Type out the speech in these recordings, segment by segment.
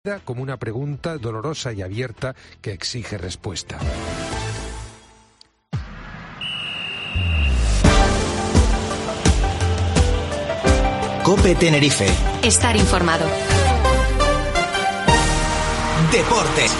como una pregunta dolorosa y abierta que exige respuesta. COPE Tenerife. Estar informado. Deportes.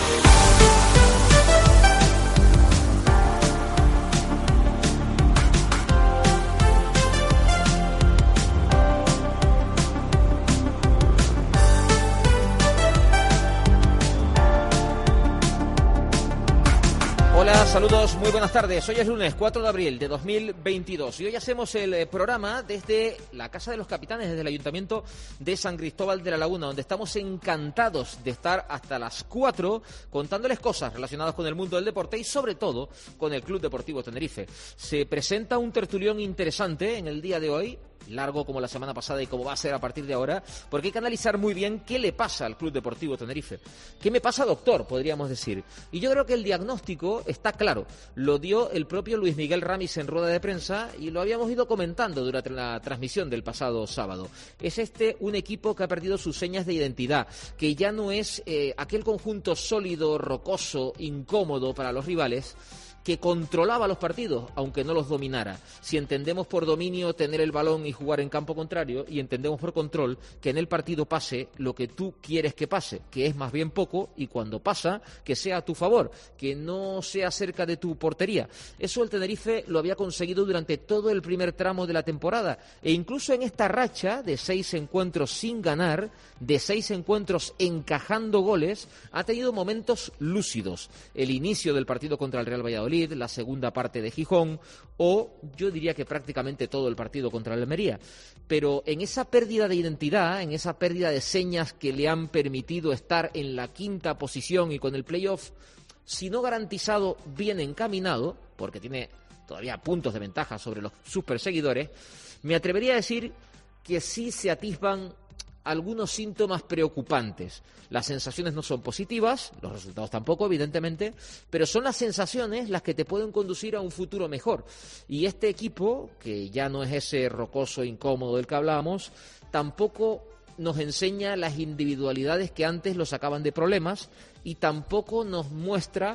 Hola, saludos, muy buenas tardes. Hoy es lunes 4 de abril de 2022 y hoy hacemos el programa desde la Casa de los Capitanes, desde el Ayuntamiento de San Cristóbal de la Laguna, donde estamos encantados de estar hasta las 4 contándoles cosas relacionadas con el mundo del deporte y sobre todo con el Club Deportivo Tenerife. Se presenta un tertulión interesante en el día de hoy, largo como la semana pasada y como va a ser a partir de ahora, porque hay que analizar muy bien qué le pasa al Club Deportivo Tenerife. ¿Qué me pasa, doctor?, podríamos decir. Y yo creo que el diagnóstico está claro. Lo dio el propio Luis Miguel Ramis en rueda de prensa y lo habíamos ido comentando durante la transmisión del pasado sábado. Es un equipo que ha perdido sus señas de identidad, que ya no es aquel conjunto sólido, rocoso, incómodo para los rivales, que controlaba los partidos, aunque no los dominara. Si entendemos por dominio tener el balón y jugar en campo contrario, y entendemos por control que en el partido pase lo que tú quieres que pase, que es más bien poco, y cuando pasa, que sea a tu favor, que no sea cerca de tu portería. Eso el Tenerife lo había conseguido durante todo el primer tramo de la temporada, e incluso en esta racha de 6 encuentros sin ganar, de 6 encuentros encajando goles, ha tenido momentos lúcidos. El inicio del partido contra el Real Valladolid, la segunda parte de Gijón, o yo diría que prácticamente todo el partido contra el Almería. Pero en esa pérdida de identidad, en esa pérdida de señas que le han permitido estar en la quinta posición y con el playoff, si no garantizado, bien encaminado, porque tiene todavía puntos de ventaja sobre sus perseguidores, me atrevería a decir que sí se atisban algunos síntomas preocupantes. Las sensaciones no son positivas, los resultados tampoco, evidentemente, pero son las sensaciones las que te pueden conducir a un futuro mejor. Y este equipo, que ya no es ese rocoso incómodo del que hablábamos, tampoco nos enseña las individualidades que antes lo sacaban de problemas y tampoco nos muestra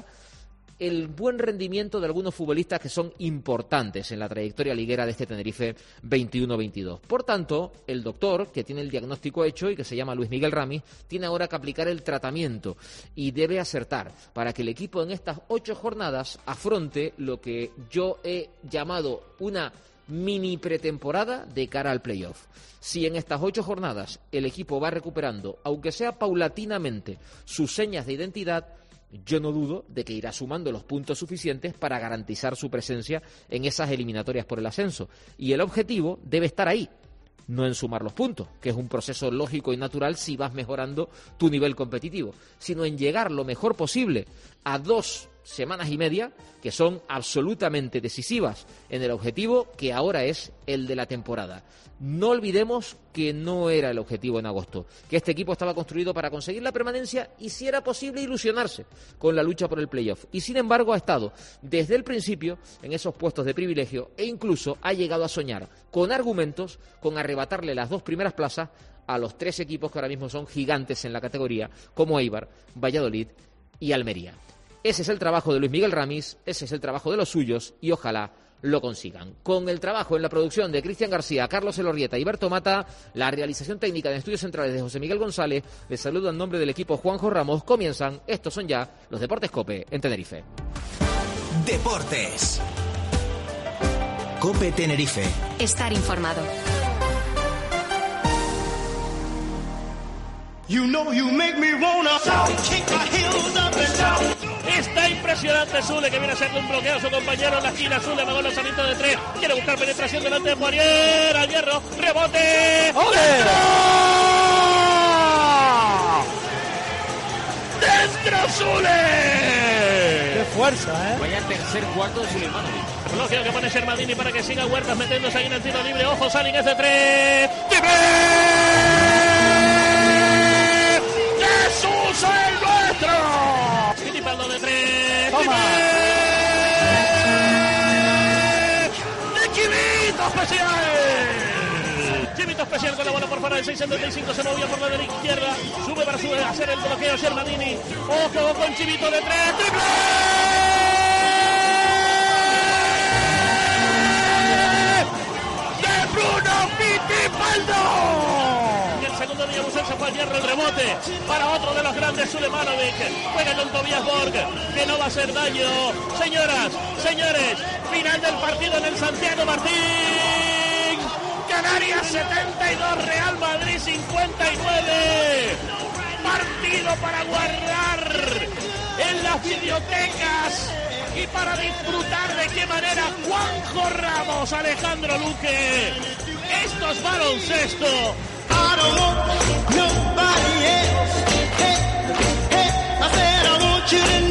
el buen rendimiento de algunos futbolistas que son importantes en la trayectoria liguera de este Tenerife 21-22. Por tanto, el doctor, que tiene el diagnóstico hecho y que se llama Luis Miguel Ramis, tiene ahora que aplicar el tratamiento y debe acertar para que el equipo en estas 8 jornadas afronte lo que yo he llamado una mini pretemporada de cara al playoff. Si en estas 8 jornadas el equipo va recuperando, aunque sea paulatinamente, sus señas de identidad, yo no dudo de que irá sumando los puntos suficientes para garantizar su presencia en esas eliminatorias por el ascenso. Y el objetivo debe estar ahí, no en sumar los puntos, que es un proceso lógico y natural si vas mejorando tu nivel competitivo, sino en llegar lo mejor posible a 2 semanas y media que son absolutamente decisivas en el objetivo que ahora es el de la temporada. No olvidemos que no era el objetivo en agosto, que este equipo estaba construido para conseguir la permanencia y si era posible ilusionarse con la lucha por el playoff. Y sin embargo ha estado desde el principio en esos puestos de privilegio e incluso ha llegado a soñar con argumentos con arrebatarle las 2 primeras plazas a los 3 equipos que ahora mismo son gigantes en la categoría, como Eibar, Valladolid y Almería. Ese es el trabajo de Luis Miguel Ramis, ese es el trabajo de los suyos y ojalá lo consigan. Con el trabajo en la producción de Cristian García, Carlos Elorrieta y Berto Mata, la realización técnica de Estudios Centrales de José Miguel González, les saludo en nombre del equipo Juanjo Ramos. Comienzan, estos son ya los Deportes COPE en Tenerife. Deportes. COPE Tenerife. Estar informado. You know you make me wanna kick my heels up and down. Está impresionante Zule, que viene a hacerle un bloqueo a su compañero en la esquina. Zule amagó el lanzamiento de 3. Quiere buscar penetración delante de Poirier. Al hierro. Rebote. ¡Dentro! ¡Dentro Zule! ¡Qué fuerza, eh! Vaya tercer cuarto de Suleimanovic. El bloqueo que pone Shermadini para que siga Huertas metiéndose ahí en el tiro libre. Ojo, Salin es de 3. ¡Libre! ¡Jesús el nuestro! Fittipaldo de 3. ¡Toma! ¡De Chivito Especial! Chivito Especial con la bola por fuera del 6.75, se movía por la de la izquierda, sube para hacer el bloqueo Shermadini. Ojo con Chivito de 3, ¡triple! ¡De Bruno Fittipaldo! Y el segundo día Busel se fue al hierro, el rebote para otro de los grandes, Sulemanovic. Juega con Tobias Borg, que no va a hacer daño. Señoras, señores, final del partido en el Santiago Martín. Canarias 72, Real Madrid 59. Partido para guardar en las videotecas y para disfrutar de qué manera Juanjo Ramos, Alejandro Luque. Esto es baloncesto. I don't want nobody else. Hey, hey, I said I want you to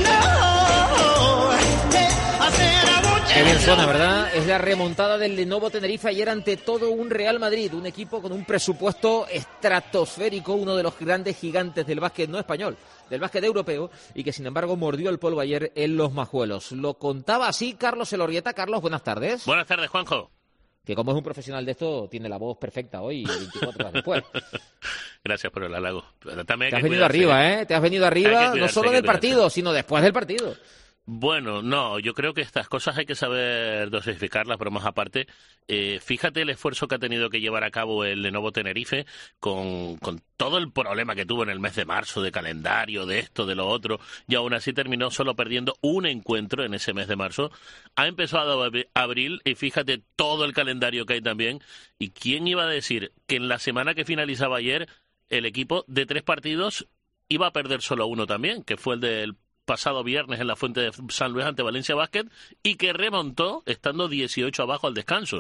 know. Hey, I said I want you Qué bien to suena, know. ¿verdad? Es la remontada del Lenovo Tenerife ayer ante todo un Real Madrid, un equipo con un presupuesto estratosférico, uno de los grandes gigantes del básquet no español, del básquet europeo, y que sin embargo mordió el polvo ayer en Los Majuelos. Lo contaba así Carlos Elorrieta. Carlos, buenas tardes. Buenas tardes, Juanjo. Que como es un profesional de esto, tiene la voz perfecta hoy, 24 horas después. Gracias por el halago. También Te has venido arriba, ¿eh? Te has venido arriba, no solo del partido, sino después del partido. Bueno, no, yo creo que estas cosas hay que saber dosificarlas, pero más aparte, fíjate el esfuerzo que ha tenido que llevar a cabo el Lenovo Tenerife con todo el problema que tuvo en el mes de marzo, de calendario, de esto, de lo otro, y aún así terminó solo perdiendo un encuentro en ese mes de marzo. Ha empezado abril y fíjate todo el calendario que hay también, y quién iba a decir que en la semana que finalizaba ayer el equipo de 3 partidos iba a perder solo uno también, que fue el del pasado viernes en la Fuente de San Luis ante Valencia Basket, y que remontó estando 18 abajo al descanso.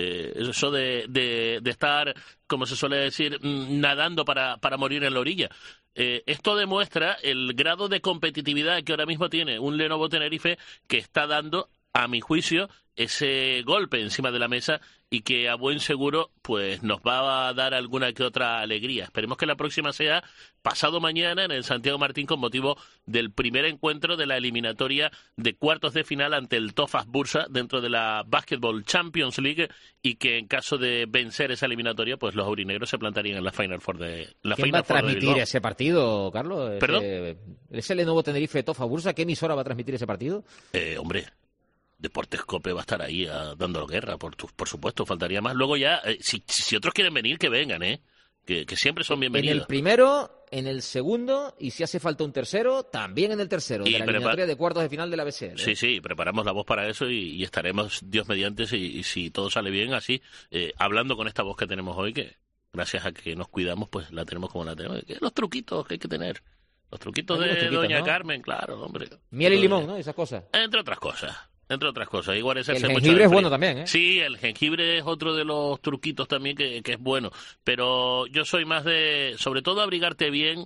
Eso de estar, como se suele decir, nadando para morir en la orilla. Esto demuestra el grado de competitividad que ahora mismo tiene un Lenovo Tenerife, que está dando, a mi juicio, ese golpe encima de la mesa y que a buen seguro pues nos va a dar alguna que otra alegría. Esperemos que la próxima sea pasado mañana en el Santiago Martín, con motivo del primer encuentro de la eliminatoria de cuartos de final ante el Tofas Bursa dentro de la Basketball Champions League, y que en caso de vencer esa eliminatoria pues los aurinegros se plantarían en la Final Four de la ¿Quién va a transmitir ese partido, Carlos? ¿Perdón? ¿Ese Lenovo Tenerife Tofas Bursa? ¿Qué emisora va a transmitir ese partido? Hombre, Deportes Cope va a estar ahí dando guerra, por supuesto, faltaría más. Luego ya, si otros quieren venir, que vengan, que siempre son bienvenidos. En el primero, en el segundo, y si hace falta un tercero, también en el tercero, de la eliminatoria de cuartos de final de la BCL. Sí, preparamos la voz para eso y estaremos, Dios mediante, y si todo sale bien, así, hablando con esta voz que tenemos hoy, que gracias a que nos cuidamos, pues la tenemos como la tenemos. Los truquitos que hay que tener. Los truquitos de Doña, ¿no? Carmen, claro, hombre. Miel y limón, ¿no? Esas cosas. Entre otras cosas, igual es el jengibre es bueno también, ¿eh? Sí, el jengibre es otro de los truquitos también que es bueno, pero yo soy más de, sobre todo, abrigarte bien,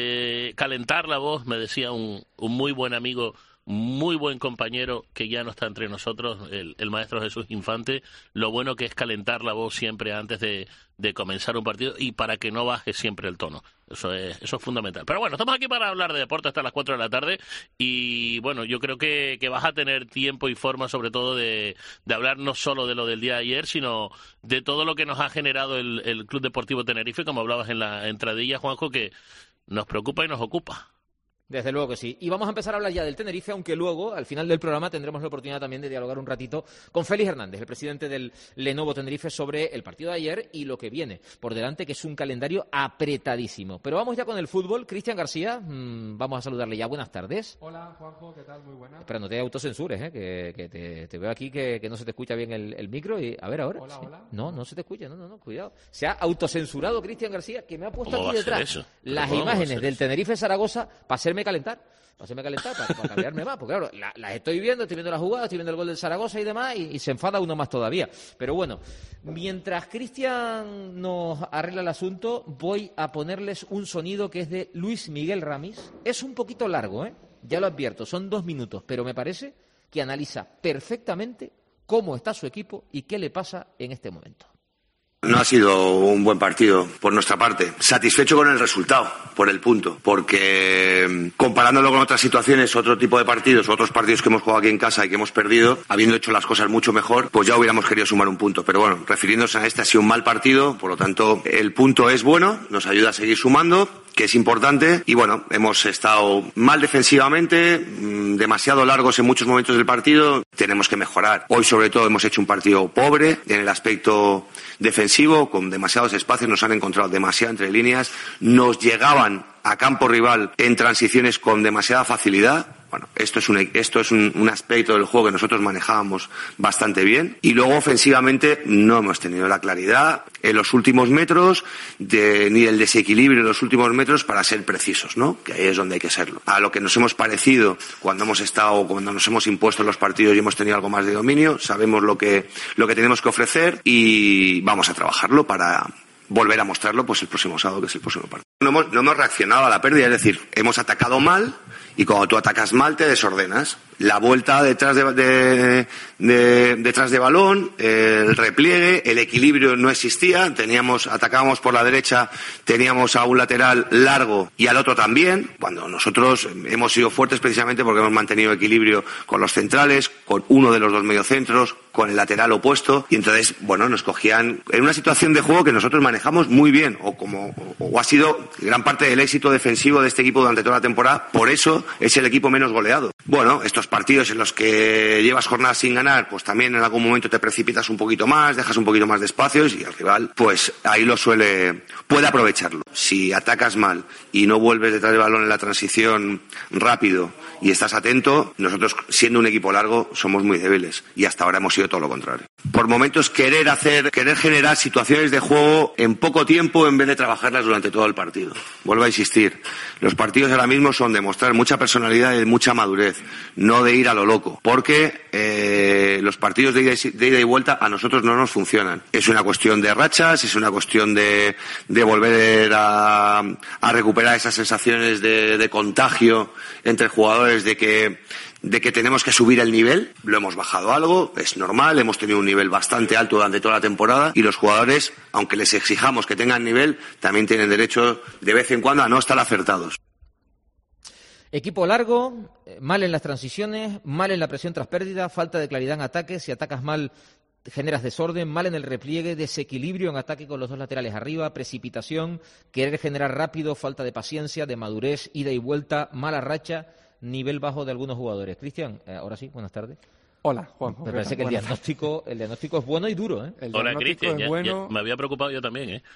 calentar la voz. Me decía un muy buen amigo, muy buen compañero que ya no está entre nosotros, el maestro Jesús Infante, lo bueno que es calentar la voz siempre antes de comenzar un partido, y para que no baje siempre el tono. Eso es fundamental. Pero bueno, estamos aquí para hablar de deporte hasta las 4 de la tarde, y bueno, yo creo que vas a tener tiempo y forma, sobre todo, de hablar no solo de lo del día de ayer, sino de todo lo que nos ha generado el Club Deportivo Tenerife, como hablabas en la entradilla, Juanjo, que nos preocupa y nos ocupa. Desde luego que sí. Y vamos a empezar a hablar ya del Tenerife, aunque luego, al final del programa, tendremos la oportunidad también de dialogar un ratito con Félix Hernández, el presidente del Lenovo Tenerife, sobre el partido de ayer y lo que viene por delante, que es un calendario apretadísimo. Pero vamos ya con el fútbol. Cristian García, vamos a saludarle ya. Buenas tardes. Hola, Juanjo, ¿qué tal? Muy buenas. Espera, no te autocensures, que te veo aquí que no se te escucha bien el micro. Y a ver, ahora. Hola, ¿sí? hola. No se te escucha, no, cuidado. Se ha autocensurado Cristian García, que me ha puesto ¿Cómo aquí va a ser detrás eso? las ¿Cómo va a imágenes ser del eso? Tenerife Zaragoza para hacerme calentar. Para cambiarme más, porque claro, las estoy viendo las jugadas, estoy viendo el gol del Zaragoza y demás, y se enfada uno más todavía. Pero bueno, mientras Cristian nos arregla el asunto, voy a ponerles un sonido que es de Luis Miguel Ramis. Es un poquito largo, ya lo advierto, son 2 minutos, pero me parece que analiza perfectamente cómo está su equipo y qué le pasa en este momento. No ha sido un buen partido por nuestra parte. Satisfecho con el resultado, por el punto, porque comparándolo con otras situaciones, otro tipo de partidos, otros partidos que hemos jugado aquí en casa y que hemos perdido, habiendo hecho las cosas mucho mejor, pues ya hubiéramos querido sumar un punto. Pero bueno, refiriéndonos a este, ha sido un mal partido, por lo tanto, el punto es bueno, nos ayuda a seguir sumando, que es importante, y bueno, hemos estado mal defensivamente, demasiado largos en muchos momentos del partido, tenemos que mejorar. Hoy sobre todo hemos hecho un partido pobre en el aspecto defensivo, con demasiados espacios, nos han encontrado demasiado entre líneas, nos llegaban a campo rival en transiciones con demasiada facilidad. Bueno, esto es un aspecto del juego que nosotros manejábamos bastante bien. Y luego, ofensivamente, no hemos tenido la claridad en los últimos metros, ni el desequilibrio en los últimos metros para ser precisos, ¿no? Que ahí es donde hay que serlo. A lo que nos hemos parecido cuando nos hemos impuesto en los partidos y hemos tenido algo más de dominio, sabemos lo que tenemos que ofrecer y vamos a trabajarlo para volver a mostrarlo pues el próximo sábado, que es el próximo partido. No hemos reaccionado a la pérdida, es decir, hemos atacado mal y cuando tú atacas mal te desordenas. La vuelta detrás de balón, el repliegue, el equilibrio no existía, atacábamos por la derecha, teníamos a un lateral largo y al otro también, cuando nosotros hemos sido fuertes precisamente porque hemos mantenido equilibrio con los centrales, con uno de los dos mediocentros, con el lateral opuesto, y entonces, bueno, nos cogían en una situación de juego que nosotros manejamos muy bien, o ha sido gran parte del éxito defensivo de este equipo durante toda la temporada, por eso es el equipo menos goleado. Bueno, estos partidos en los que llevas jornadas sin ganar, pues también en algún momento te precipitas un poquito más, dejas un poquito más de espacios y el rival, pues ahí puede aprovecharlo. Si atacas mal y no vuelves detrás del balón en la transición rápido y estás atento, nosotros, siendo un equipo largo, somos muy débiles y hasta ahora hemos sido todo lo contrario. Por momentos querer generar situaciones de juego en poco tiempo en vez de trabajarlas durante todo el partido. Vuelvo a insistir, los partidos ahora mismo son de mostrar mucha personalidad y mucha madurez, no de ir a lo loco, porque los partidos de ida y vuelta a nosotros no nos funcionan. Es una cuestión de rachas, es una cuestión de volver a recuperar esas sensaciones de contagio entre jugadores, de que tenemos que subir el nivel. Lo hemos bajado algo, es normal, hemos tenido un nivel bastante alto durante toda la temporada y los jugadores, aunque les exijamos que tengan nivel, también tienen derecho de vez en cuando a no estar acertados. Equipo largo, mal en las transiciones, mal en la presión tras pérdida, falta de claridad en ataque, si atacas mal generas desorden, mal en el repliegue, desequilibrio en ataque con los dos laterales arriba, precipitación, querer generar rápido, falta de paciencia, de madurez, ida y vuelta, mala racha, nivel bajo de algunos jugadores. Cristian, ahora sí, buenas tardes. Hola, Juanjo. Me parece que el diagnóstico es bueno y duro, ¿eh? Hola, Cristian, bueno. Me había preocupado yo también, ¿eh?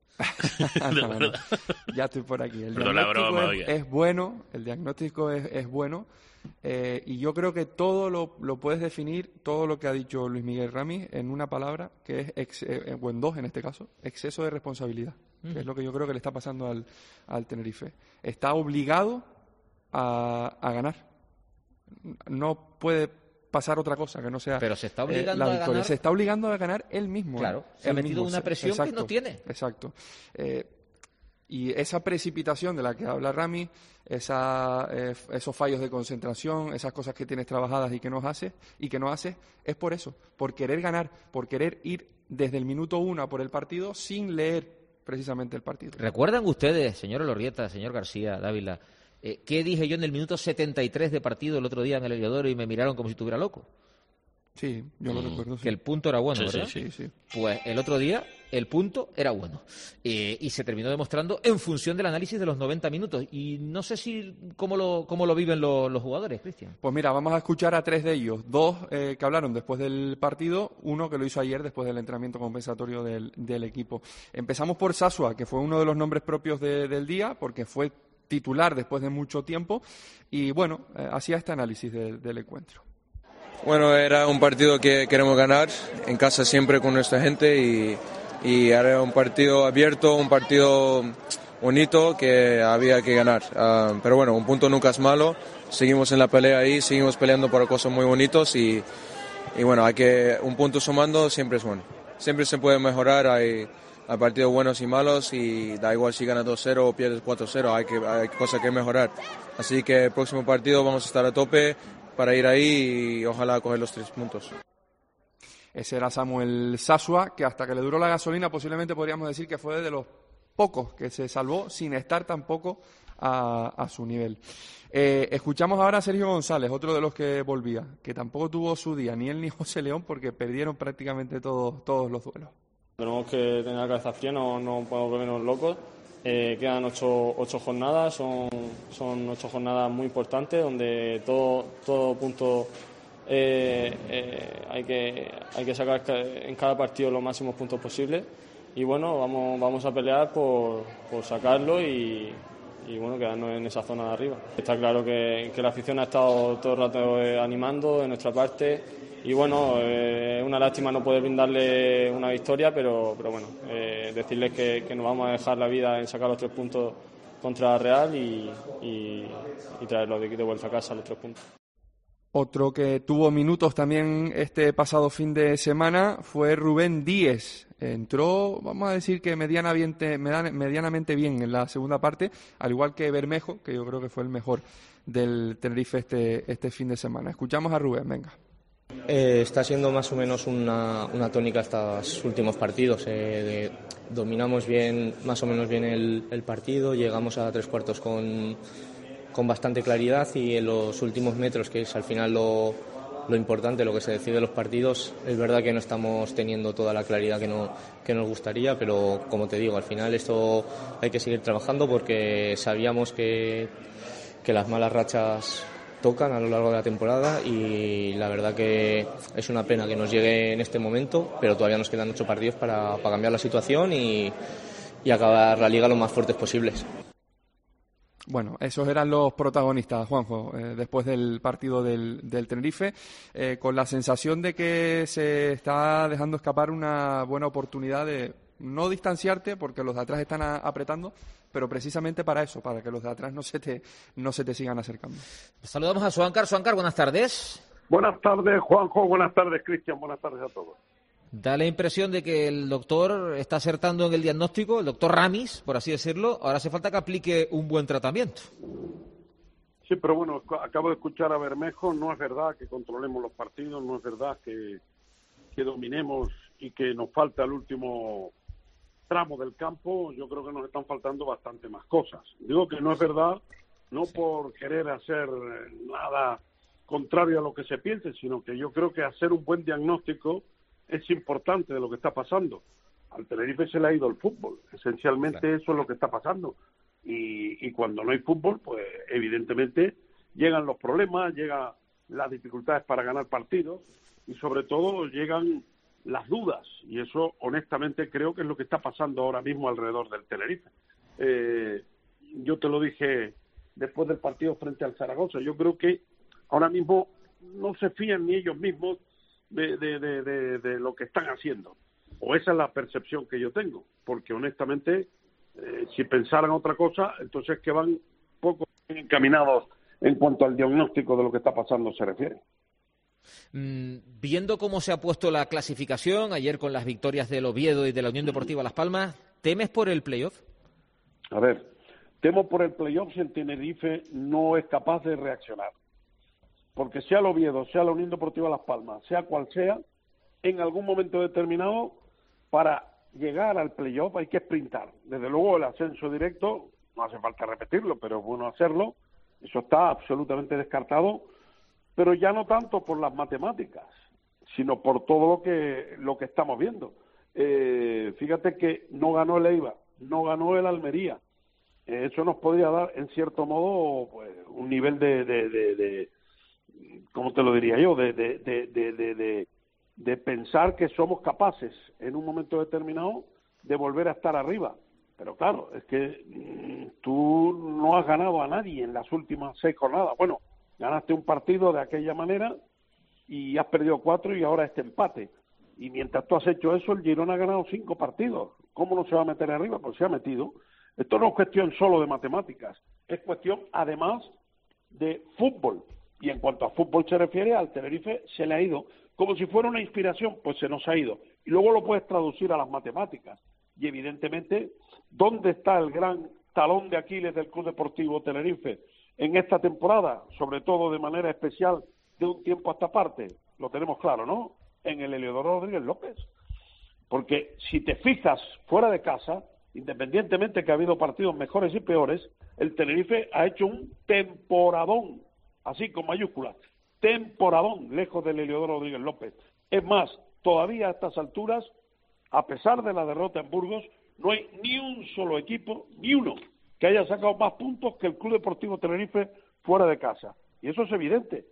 No. Ya estoy por aquí. El diagnóstico es bueno, el diagnóstico es bueno, y yo creo que todo lo puedes definir, todo lo que ha dicho Luis Miguel Ramis, en una palabra que es, o en dos en este caso, exceso de responsabilidad, que es lo que yo creo que le está pasando al Tenerife. Está obligado a ganar. No puede pasar otra cosa que no sea. Pero se está obligando la a victoria. ganar. Se está obligando a ganar él mismo. Claro, se ha metido una presión que no tiene. Exacto. Y esa precipitación de la que habla Rami, esos fallos de concentración, esas cosas que tienes trabajadas y que no haces, es por eso, por querer ganar, por querer ir desde el minuto 1 por el partido sin leer precisamente el partido. ¿Recuerdan ustedes, señor Elorrieta, señor García Dávila, qué dije yo en el minuto 73 de partido el otro día en el Heliodoro y me miraron como si estuviera loco? Sí, yo lo recuerdo. Sí. Que el punto era bueno, ¿verdad? Sí. Pues el otro día el punto era bueno. Y se terminó demostrando en función del análisis de los 90 minutos. Y no sé cómo lo viven los jugadores, Cristian. Pues mira, vamos a escuchar a tres de ellos. Dos que hablaron después del partido, uno que lo hizo ayer después del entrenamiento compensatorio del equipo. Empezamos por Sasua, que fue uno de los nombres propios del día, porque fue titular después de mucho tiempo. Y bueno, hacía este análisis del encuentro. Bueno, era un partido que queremos ganar en casa siempre con nuestra gente y era un partido abierto, un partido bonito que había que ganar. Pero bueno, un punto nunca es malo, seguimos en la pelea ahí, seguimos peleando por cosas muy bonitas y bueno, un punto sumando siempre es bueno. Siempre se puede mejorar, hay partidos buenos y malos y da igual si ganas 2-0 o pierdes 4-0, hay cosas que mejorar. Así que el próximo partido vamos a estar a tope para ir ahí y ojalá coger los 3 puntos. Ese era Samuel Sasua, que hasta que le duró la gasolina posiblemente podríamos decir que fue de los pocos que se salvó sin estar tampoco a su nivel. Escuchamos ahora a Sergio González, otro de los que volvía, que tampoco tuvo su día, ni él ni José León, porque perdieron prácticamente todos los duelos. Tenemos que tener la cabeza fría, no podemos volvernos locos. Quedan 8 jornadas, son 8 jornadas muy importantes, donde todo punto hay que sacar en cada partido los máximos puntos posibles. Y bueno, vamos a pelear por sacarlo y bueno, quedarnos en esa zona de arriba. Está claro que la afición ha estado todo el rato animando de nuestra parte y bueno, es una lástima no poder brindarle una victoria, pero bueno, decirles que nos vamos a dejar la vida en sacar los 3 puntos contra Real y traerlos de vuelta a casa los 3 puntos. Otro que tuvo minutos también este pasado fin de semana fue Rubén Díez. Entró, vamos a decir que medianamente bien en la segunda parte, al igual que Bermejo, que yo creo que fue el mejor del Tenerife este fin de semana. Escuchamos a Rubén, venga. Está siendo más o menos una tónica estos últimos partidos. Dominamos más o menos bien el partido, llegamos a 3/4 con bastante claridad y en los últimos metros, que es al final lo importante, lo que se decide en los partidos, es verdad que no estamos teniendo toda la claridad que nos gustaría, pero como te digo, al final esto hay que seguir trabajando porque sabíamos que las malas rachas tocan a lo largo de la temporada y la verdad que es una pena que nos llegue en este momento, pero todavía nos quedan 8 partidos para cambiar la situación y acabar la liga lo más fuertes posibles. Bueno, esos eran los protagonistas, Juanjo, después del partido del Tenerife, con la sensación de que se está dejando escapar una buena oportunidad de no distanciarte, porque los de atrás están apretando, pero precisamente para eso, para que los de atrás no se te sigan acercando. Saludamos a Suancar. Suancar, buenas tardes. Buenas tardes, Juanjo, buenas tardes, Cristian, buenas tardes a todos. Da la impresión de que el doctor está acertando en el diagnóstico, el doctor Ramis, por así decirlo. Ahora hace falta que aplique un buen tratamiento. Sí, pero bueno, acabo de escuchar a Bermejo. No es verdad que controlemos los partidos, no es verdad que dominemos y que nos falta el último tramo del campo. Yo creo que nos están faltando bastante más cosas. Digo que no es verdad, no por querer hacer nada contrario a lo que se piense, sino que yo creo que hacer un buen diagnóstico es importante de lo que está pasando. Al Tenerife se le ha ido el fútbol, esencialmente claro. Eso es lo que está pasando. Y cuando no hay fútbol, pues evidentemente llegan los problemas, llegan las dificultades para ganar partidos y sobre todo llegan las dudas. Y eso honestamente creo que es lo que está pasando ahora mismo alrededor del Tenerife. Yo te lo dije después del partido frente al Zaragoza, yo creo que ahora mismo no se fían ni ellos mismos de lo que están haciendo, o esa es la percepción que yo tengo, porque honestamente si pensaran otra cosa, entonces que van poco encaminados en cuanto al diagnóstico de lo que está pasando se refiere. Viendo cómo se ha puesto la clasificación ayer con las victorias del Oviedo y de la Unión Deportiva Las Palmas, ¿temes por el playoff? A ver, temo por el playoff si el Tenerife no es capaz de reaccionar. Porque sea el Oviedo, sea la Unión Deportiva Las Palmas, sea cual sea, en algún momento determinado, para llegar al playoff hay que sprintar. Desde luego el ascenso directo, no hace falta repetirlo, pero es bueno hacerlo, eso está absolutamente descartado, pero ya no tanto por las matemáticas, sino por todo lo que estamos viendo. Fíjate que no ganó el Eibar, no ganó el Almería. Eso nos podría dar, en cierto modo, pues, un nivel de ¿cómo te lo diría yo? De pensar que somos capaces en un momento determinado de volver a estar arriba. Pero claro, es que tú no has ganado a nadie en las últimas 6 jornadas. Bueno, ganaste un partido de aquella manera y has perdido 4 y ahora este empate. Y mientras tú has hecho eso, el Girona ha ganado 5 partidos. ¿Cómo no se va a meter arriba? Pues se ha metido. Esto no es cuestión solo de matemáticas, es cuestión además de fútbol. Y en cuanto a fútbol se refiere, al Tenerife se le ha ido. Como si fuera una inspiración, pues se nos ha ido. Y luego lo puedes traducir a las matemáticas. Y evidentemente, ¿dónde está el gran talón de Aquiles del Club Deportivo Tenerife en esta temporada? Sobre todo de manera especial de un tiempo a esta parte. Lo tenemos claro, ¿no? en el Heliodoro Rodríguez López. Porque si te fijas fuera de casa, independientemente que ha habido partidos mejores y peores, el Tenerife ha hecho un temporadón, así con mayúsculas, temporadón, lejos del Heliodoro Rodríguez López. Es más, todavía a estas alturas, a pesar de la derrota en Burgos, no hay ni un solo equipo, ni uno, que haya sacado más puntos que el Club Deportivo Tenerife fuera de casa. Y eso es evidente.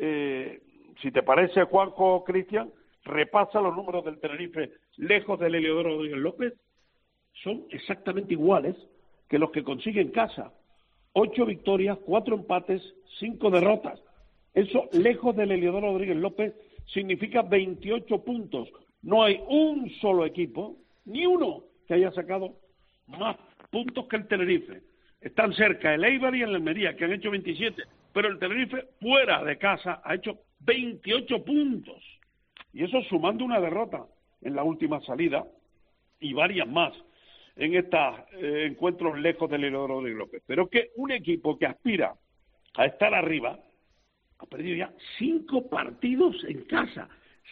Si te parece, Juanjo, Cristian, repasa los números del Tenerife lejos del Heliodoro Rodríguez López, son exactamente iguales que los que consigue en casa. 8 victorias, 4 empates, 5 derrotas. Eso, lejos del Heliodoro Rodríguez López, significa 28 puntos. No hay un solo equipo, ni uno, que haya sacado más puntos que el Tenerife. Están cerca el Eibar y el Almería, que han hecho 27, pero el Tenerife, fuera de casa, ha hecho 28 puntos. Y eso sumando una derrota en la última salida y varias más en estos encuentros lejos del Heliodoro Rodríguez López. Pero que un equipo que aspira a estar arriba ha perdido ya 5 partidos en casa.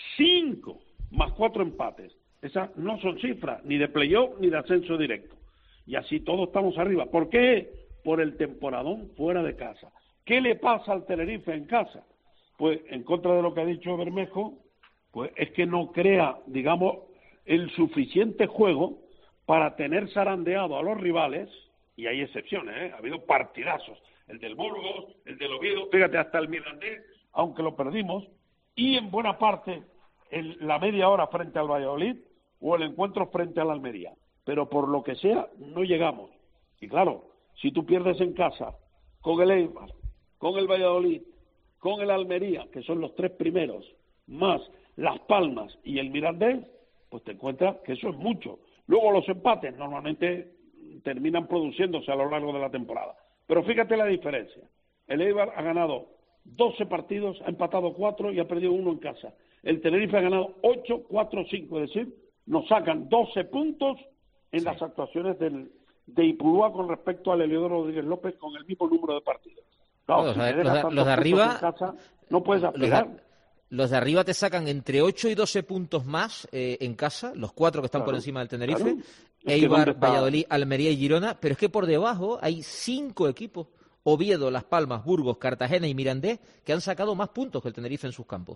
5 más 4 empates. Esas no son cifras ni de playoff ni de ascenso directo. Y así todos estamos arriba. ¿Por qué? Por el temporadón fuera de casa. ¿Qué le pasa al Tenerife en casa? Pues, en contra de lo que ha dicho Bermejo, pues es que no crea, digamos, el suficiente juego para tener zarandeado a los rivales, y hay excepciones, ha habido partidazos, el del Burgos, el del Oviedo, fíjate, hasta el Mirandés, aunque lo perdimos, y en buena parte la media hora frente al Valladolid o el encuentro frente al Almería. Pero por lo que sea, no llegamos. Y claro, si tú pierdes en casa con el Eibar, con el Valladolid, con el Almería, que son los 3 primeros, más Las Palmas y el Mirandés, pues te encuentras que eso es mucho. Luego los empates normalmente terminan produciéndose a lo largo de la temporada. Pero fíjate la diferencia. El Eibar ha ganado 12 partidos, ha empatado 4 y ha perdido 1 en casa. El Tenerife ha ganado 8, 4, 5, es decir, nos sacan 12 puntos en las actuaciones de Ipurúa con respecto al Heliodoro Rodríguez López con el mismo número de partidos. Claro, los de arriba casa, no puedes aspirar. Los de arriba te sacan entre 8 y 12 puntos más en casa, los 4 que están por encima del Tenerife, Eibar, Valladolid, Almería y Girona, pero es que por debajo hay 5 equipos, Oviedo, Las Palmas, Burgos, Cartagena y Mirandés, que han sacado más puntos que el Tenerife en sus campos.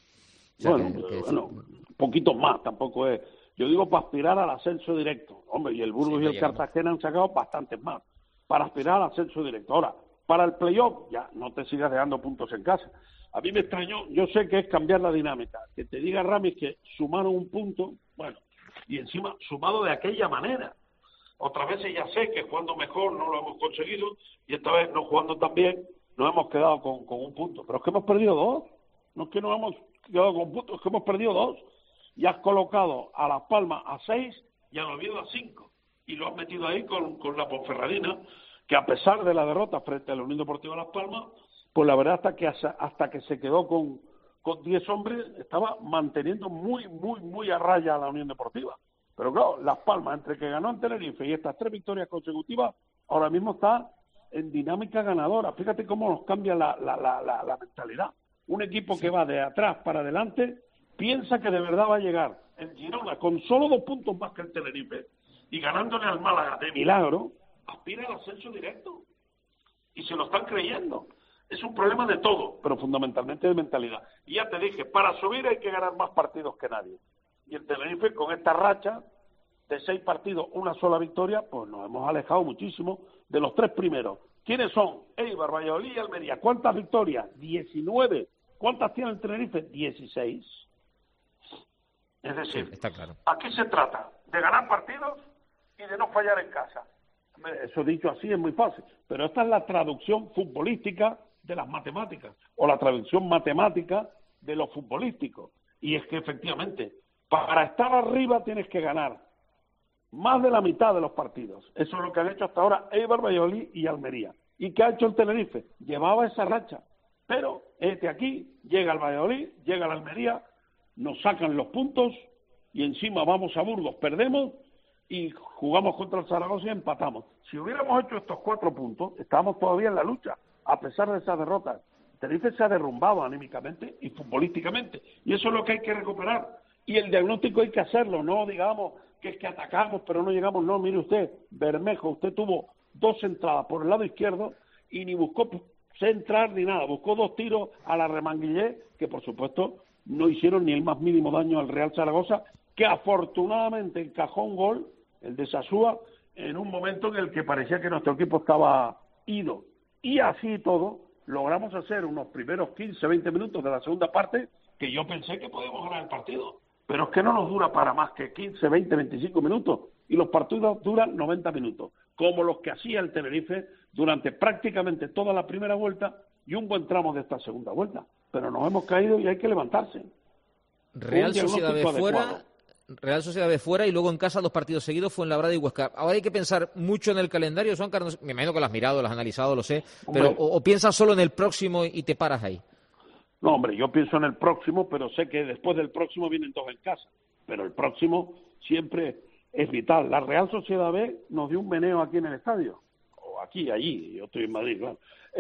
O sea, bueno, poquitos más, tampoco es. Yo digo para aspirar al ascenso directo. Hombre, y el Burgos y el Cartagena han sacado bastantes más para aspirar al ascenso directo. Ahora, para el playoff, ya no te sigas dejando puntos en casa. A mí me extrañó, yo sé que es cambiar la dinámica. Que te diga Ramis que sumaron un punto, bueno, y encima sumado de aquella manera. Otras veces ya sé que jugando mejor no lo hemos conseguido y esta vez no jugando tan bien nos hemos quedado con un punto. Pero es que hemos perdido 2. No es que nos hemos quedado con puntos, es que hemos perdido 2. Y has colocado a Las Palmas a 6 y a Oviedo a 5. Y lo has metido ahí con la Ponferradina, que a pesar de la derrota frente a la Unión Deportiva Las Palmas, pues la verdad hasta que se quedó con 10 hombres, estaba manteniendo muy a raya a la Unión Deportiva. Pero claro, Las Palmas, entre que ganó en Tenerife y estas 3 victorias consecutivas, ahora mismo está en dinámica ganadora. Fíjate cómo nos cambia la mentalidad. Un equipo que va de atrás para adelante piensa que de verdad va a llegar en Girona con solo 2 puntos más que el Tenerife y ganándole al Málaga de milagro, aspira al ascenso directo. Y se lo están creyendo. Es un problema de todo, pero fundamentalmente de mentalidad. Y ya te dije, para subir hay que ganar más partidos que nadie. Y el Tenerife, con esta racha de 6 partidos, una sola victoria, pues nos hemos alejado muchísimo de los 3 primeros. ¿Quiénes son? Eibar, Valladolid y Almería. ¿Cuántas victorias? 19. ¿Cuántas tiene el Tenerife? 16. Es decir, sí, está claro. ¿A qué se trata? De ganar partidos y de no fallar en casa. Eso dicho así es muy fácil, pero esta es la traducción futbolística de las matemáticas, o la traducción matemática de lo futbolístico. Y es que efectivamente, para estar arriba tienes que ganar más de la mitad de los partidos. Eso es lo que han hecho hasta ahora Eibar, Valladolid y Almería. ¿Y qué ha hecho el Tenerife? Llevaba esa racha, pero aquí llega el Valladolid, llega la Almería, nos sacan los puntos y encima vamos a Burgos, perdemos y jugamos contra el Zaragoza y empatamos. Si hubiéramos hecho estos 4 puntos, estábamos todavía en la lucha, a pesar de esas derrotas. Tenerife se ha derrumbado anímicamente y futbolísticamente, y eso es lo que hay que recuperar. Y el diagnóstico hay que hacerlo, no digamos que es que atacamos pero no llegamos. No, mire usted, Bermejo, usted tuvo 2 entradas por el lado izquierdo y ni buscó centrar ni nada, buscó 2 tiros a la Remanguillé, que por supuesto no hicieron ni el más mínimo daño al Real Zaragoza, que afortunadamente encajó un gol, el de Sasúa, en un momento en el que parecía que nuestro equipo estaba ido. Y así todo, logramos hacer unos primeros 15-20 minutos de la segunda parte que yo pensé que podíamos ganar el partido. Pero es que no nos dura para más que 15, 20, 25 minutos. Y los partidos duran 90 minutos, como los que hacía el Tenerife durante prácticamente toda la primera vuelta y un buen tramo de esta segunda vuelta. Pero nos hemos caído y hay que levantarse. Real Sociedad B fuera y luego en casa 2 partidos seguidos, Fuenlabrada y Huesca. Ahora hay que pensar mucho en el calendario, Juan Carlos. Me imagino que lo has mirado, lo has analizado, lo sé. Pero o piensas solo en el próximo y te paras ahí. No, hombre, yo pienso en el próximo, pero sé que después del próximo vienen 2 en casa. Pero el próximo siempre es vital. La Real Sociedad B nos dio un meneo aquí en el estadio. O aquí, allí, yo estoy en Madrid, claro.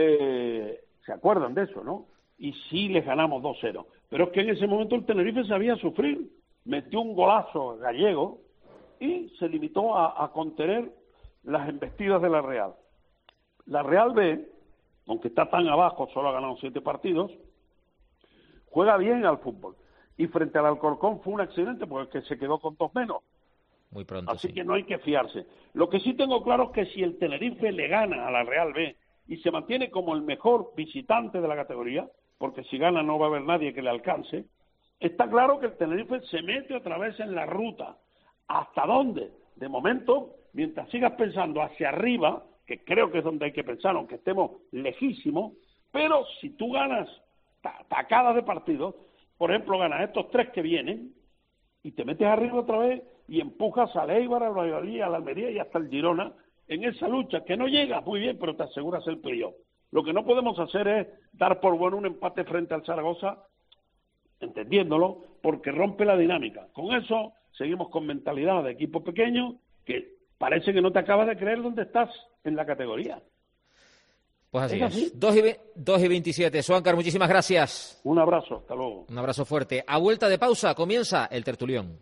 ¿Se acuerdan de eso, no? Y sí les ganamos 2-0. Pero es que en ese momento el Tenerife sabía sufrir. Metió un golazo gallego y se limitó a contener las embestidas de la Real. La Real B, aunque está tan abajo, solo ha ganado 7 partidos, juega bien al fútbol. Y frente al Alcorcón fue un accidente porque se quedó con 2 menos. Muy pronto, Así sí. que no hay que fiarse. Lo que sí tengo claro es que si el Tenerife le gana a la Real B y se mantiene como el mejor visitante de la categoría, porque si gana no va a haber nadie que le alcance, está claro que el Tenerife se mete otra vez en la ruta. ¿Hasta dónde? De momento, mientras sigas pensando hacia arriba, que creo que es donde hay que pensar, aunque estemos lejísimos, pero si tú ganas tacadas de partidos, por ejemplo, ganas estos 3 que vienen y te metes arriba otra vez y empujas al Eibar, al Valladolid, al Almería y hasta el Girona en esa lucha, que no llega muy bien, pero te aseguras el playoff. Lo que no podemos hacer es dar por bueno un empate frente al Zaragoza, entendiéndolo, porque rompe la dinámica. Con eso seguimos con mentalidad de equipo pequeño, que parece que no te acabas de creer dónde estás en la categoría. Pues así es. 2 y 27. Suáncar, muchísimas gracias. Un abrazo, hasta luego. Un abrazo fuerte. A vuelta de pausa comienza el tertulión.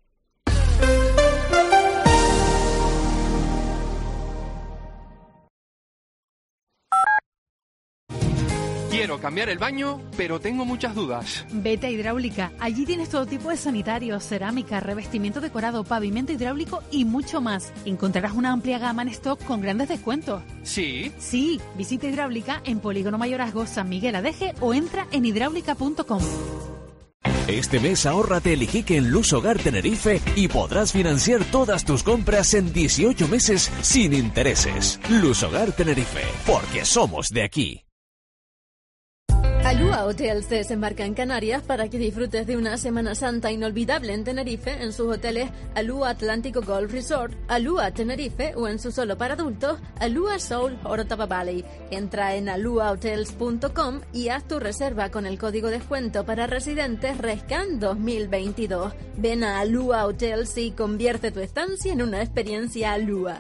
Quiero cambiar el baño, pero tengo muchas dudas. Vete a Hidráulica. Allí tienes todo tipo de sanitarios, cerámica, revestimiento decorado, pavimento hidráulico y mucho más. Encontrarás una amplia gama en stock con grandes descuentos. ¿Sí? Sí. Visita Hidráulica en Polígono Mayorazgo, San Miguel Adeje o entra en hidráulica.com. Este mes ahórrate el Iquique en Luz Hogar Tenerife y podrás financiar todas tus compras en 18 meses sin intereses. Luz Hogar Tenerife, porque somos de aquí. Alúa Hotels se desembarca en Canarias para que disfrutes de una Semana Santa inolvidable en Tenerife en sus hoteles Alúa Atlántico Golf Resort, Alúa Tenerife o en su solo para adultos Alúa Soul Orotava Valley. Entra en aluahotels.com y haz tu reserva con el código descuento para residentes RESCAN 2022. Ven a Alúa Hotels y convierte tu estancia en una experiencia Alúa.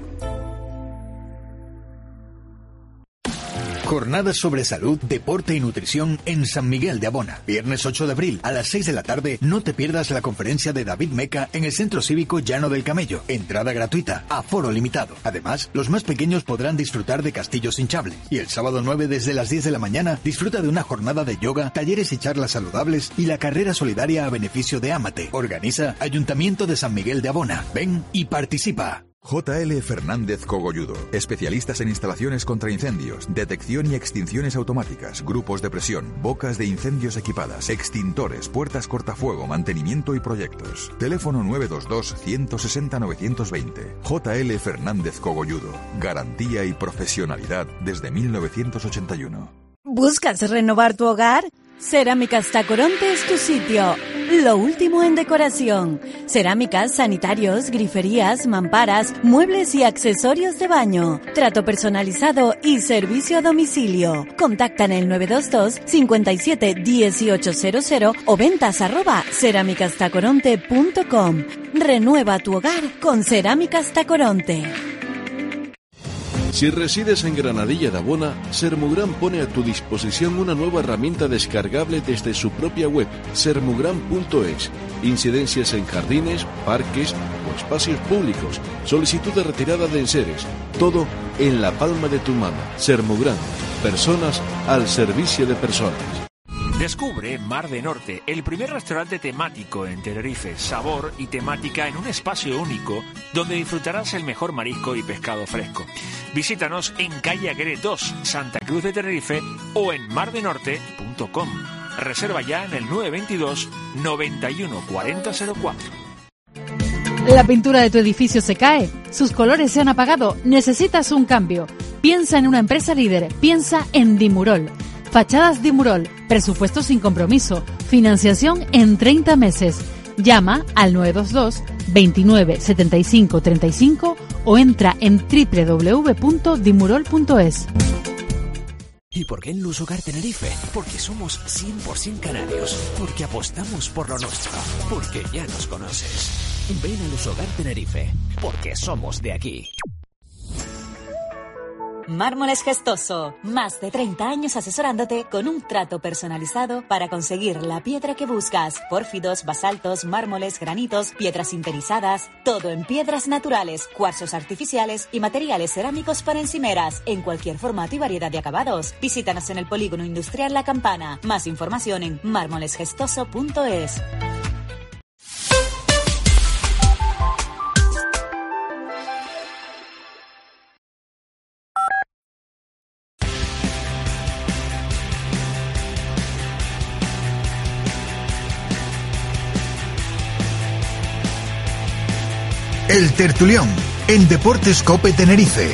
Jornadas sobre salud, deporte y nutrición en San Miguel de Abona. Viernes 8 de abril a las 6 de la tarde, no te pierdas la conferencia de David Meca en el Centro Cívico Llano del Camello. Entrada gratuita, aforo limitado. Además, los más pequeños podrán disfrutar de castillos hinchables. Y el sábado 9 desde las 10 de la mañana, disfruta de una jornada de yoga, talleres y charlas saludables y la carrera solidaria a beneficio de Amate. Organiza Ayuntamiento de San Miguel de Abona. Ven y participa. JL Fernández Cogolludo, especialistas en instalaciones contra incendios, detección y extinciones automáticas, grupos de presión, bocas de incendios equipadas, extintores, puertas cortafuego, mantenimiento y proyectos. Teléfono 922-160-920. JL Fernández Cogolludo, garantía y profesionalidad desde 1981. ¿Buscas renovar tu hogar? Cerámicas Tacoronte es tu sitio. Lo último en decoración. Cerámicas, sanitarios, griferías, mamparas, muebles y accesorios de baño. Trato personalizado y servicio a domicilio. Contacta en el 922 57 1800 o ventas@cerámicastacoronte.com. Renueva tu hogar con Cerámicas Tacoronte. Si resides en Granadilla de Abona, Sermugran pone a tu disposición una nueva herramienta descargable desde su propia web, sermugran.es. Incidencias en jardines, parques o espacios públicos, solicitud de retirada de enseres, todo en la palma de tu mano. Sermugran, personas al servicio de personas. Descubre Mar de Norte, el primer restaurante temático en Tenerife, sabor y temática en un espacio único donde disfrutarás el mejor marisco y pescado fresco. Visítanos en calle Aguirre 2, Santa Cruz de Tenerife o en mardenorte.com. Reserva ya en el 922 91 40 04. La pintura de tu edificio se cae, sus colores se han apagado, necesitas un cambio. Piensa en una empresa líder, piensa en Dimurol. Fachadas Dimurol, presupuesto sin compromiso, financiación en 30 meses. Llama al 922 29 75 35 o entra en www.dimurol.es. ¿Y por qué en Lusogar Tenerife? Porque somos 100% canarios, porque apostamos por lo nuestro, porque ya nos conoces. Ven a Lusogar Tenerife, porque somos de aquí. Mármoles Gestoso, más de 30 años asesorándote con un trato personalizado para conseguir la piedra que buscas. Pórfidos, basaltos, mármoles, granitos, piedras sinterizadas, todo en piedras naturales, cuarzos artificiales y materiales cerámicos para encimeras, en cualquier formato y variedad de acabados. Visítanos en el Polígono Industrial La Campana. Más información en mármolesgestoso.es. El Tertulión, en Deportes Cope Tenerife.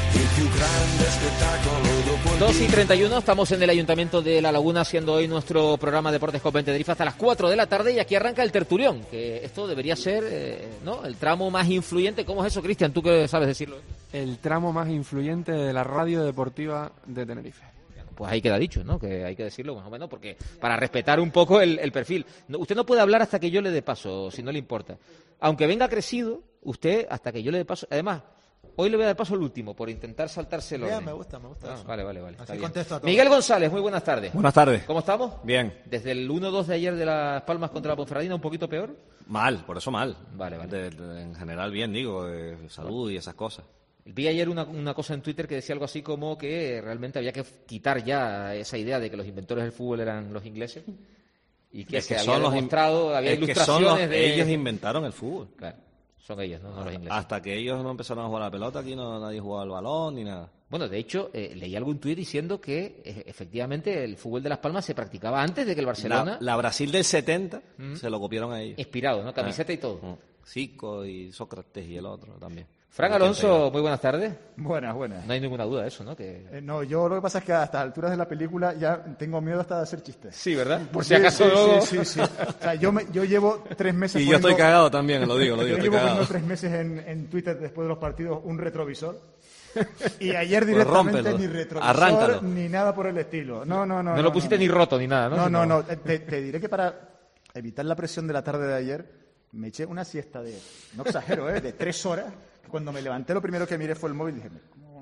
2:31, estamos en el Ayuntamiento de La Laguna haciendo hoy nuestro programa Deportes Cope Tenerife hasta las 4 de la tarde y aquí arranca el Tertulión, que esto debería ser ¿no? el tramo más influyente. ¿Cómo es eso, Cristian? ¿Tú qué sabes decirlo? El tramo más influyente de la radio deportiva de Tenerife. Pues ahí queda dicho, ¿no? Que hay que decirlo más o menos, porque para respetar un poco el perfil. No, usted no puede hablar hasta que yo le dé paso, si no le importa. Aunque venga crecido, usted, hasta que yo le dé paso... Además, hoy le voy a dar paso al último, por intentar saltárselo. Me gusta eso. Vale. Así contesto a todos. Miguel González, muy buenas tardes. Buenas tardes. ¿Cómo estamos? Bien. Desde el 1-2 de ayer de Las Palmas contra la Ponferradina, ¿un poquito peor? Mal, por eso mal. Vale. En general bien, digo, salud y esas cosas. Vi ayer una cosa en Twitter que decía algo así como que realmente había que quitar ya esa idea de que los inventores del fútbol eran los ingleses y que se había demostrado, había ilustraciones de... Ellos inventaron el fútbol. Claro, son ellos, no los ingleses. Hasta que ellos no empezaron a jugar a la pelota, aquí nadie jugaba al balón ni nada. Bueno, de hecho, leí algún tuit diciendo que efectivamente el fútbol de Las Palmas se practicaba antes de que el Barcelona... La Brasil del 70 se lo copiaron a ellos. Inspirado, ¿no? Camiseta y todo. Zico y Sócrates y el otro también. Fran Alonso, muy buenas tardes. Buenas. No hay ninguna duda de eso, ¿no? No, yo lo que pasa es que a estas alturas de la película ya tengo miedo hasta de hacer chistes. Sí, ¿verdad? Por si acaso... Sí. O sea, yo llevo 3 meses... Y yo estoy cagado también, lo digo. Yo llevo poniendo 3 meses en Twitter después de los partidos un retrovisor. Y ayer directamente pues ni retrovisor arráncalo. Ni nada por el estilo. No. No lo pusiste ni roto ni nada, ¿no? No. Te diré que para evitar la presión de la tarde de ayer me eché una siesta de, no exagero, de 3 horas. Cuando me levanté lo primero que miré fue el móvil y dije,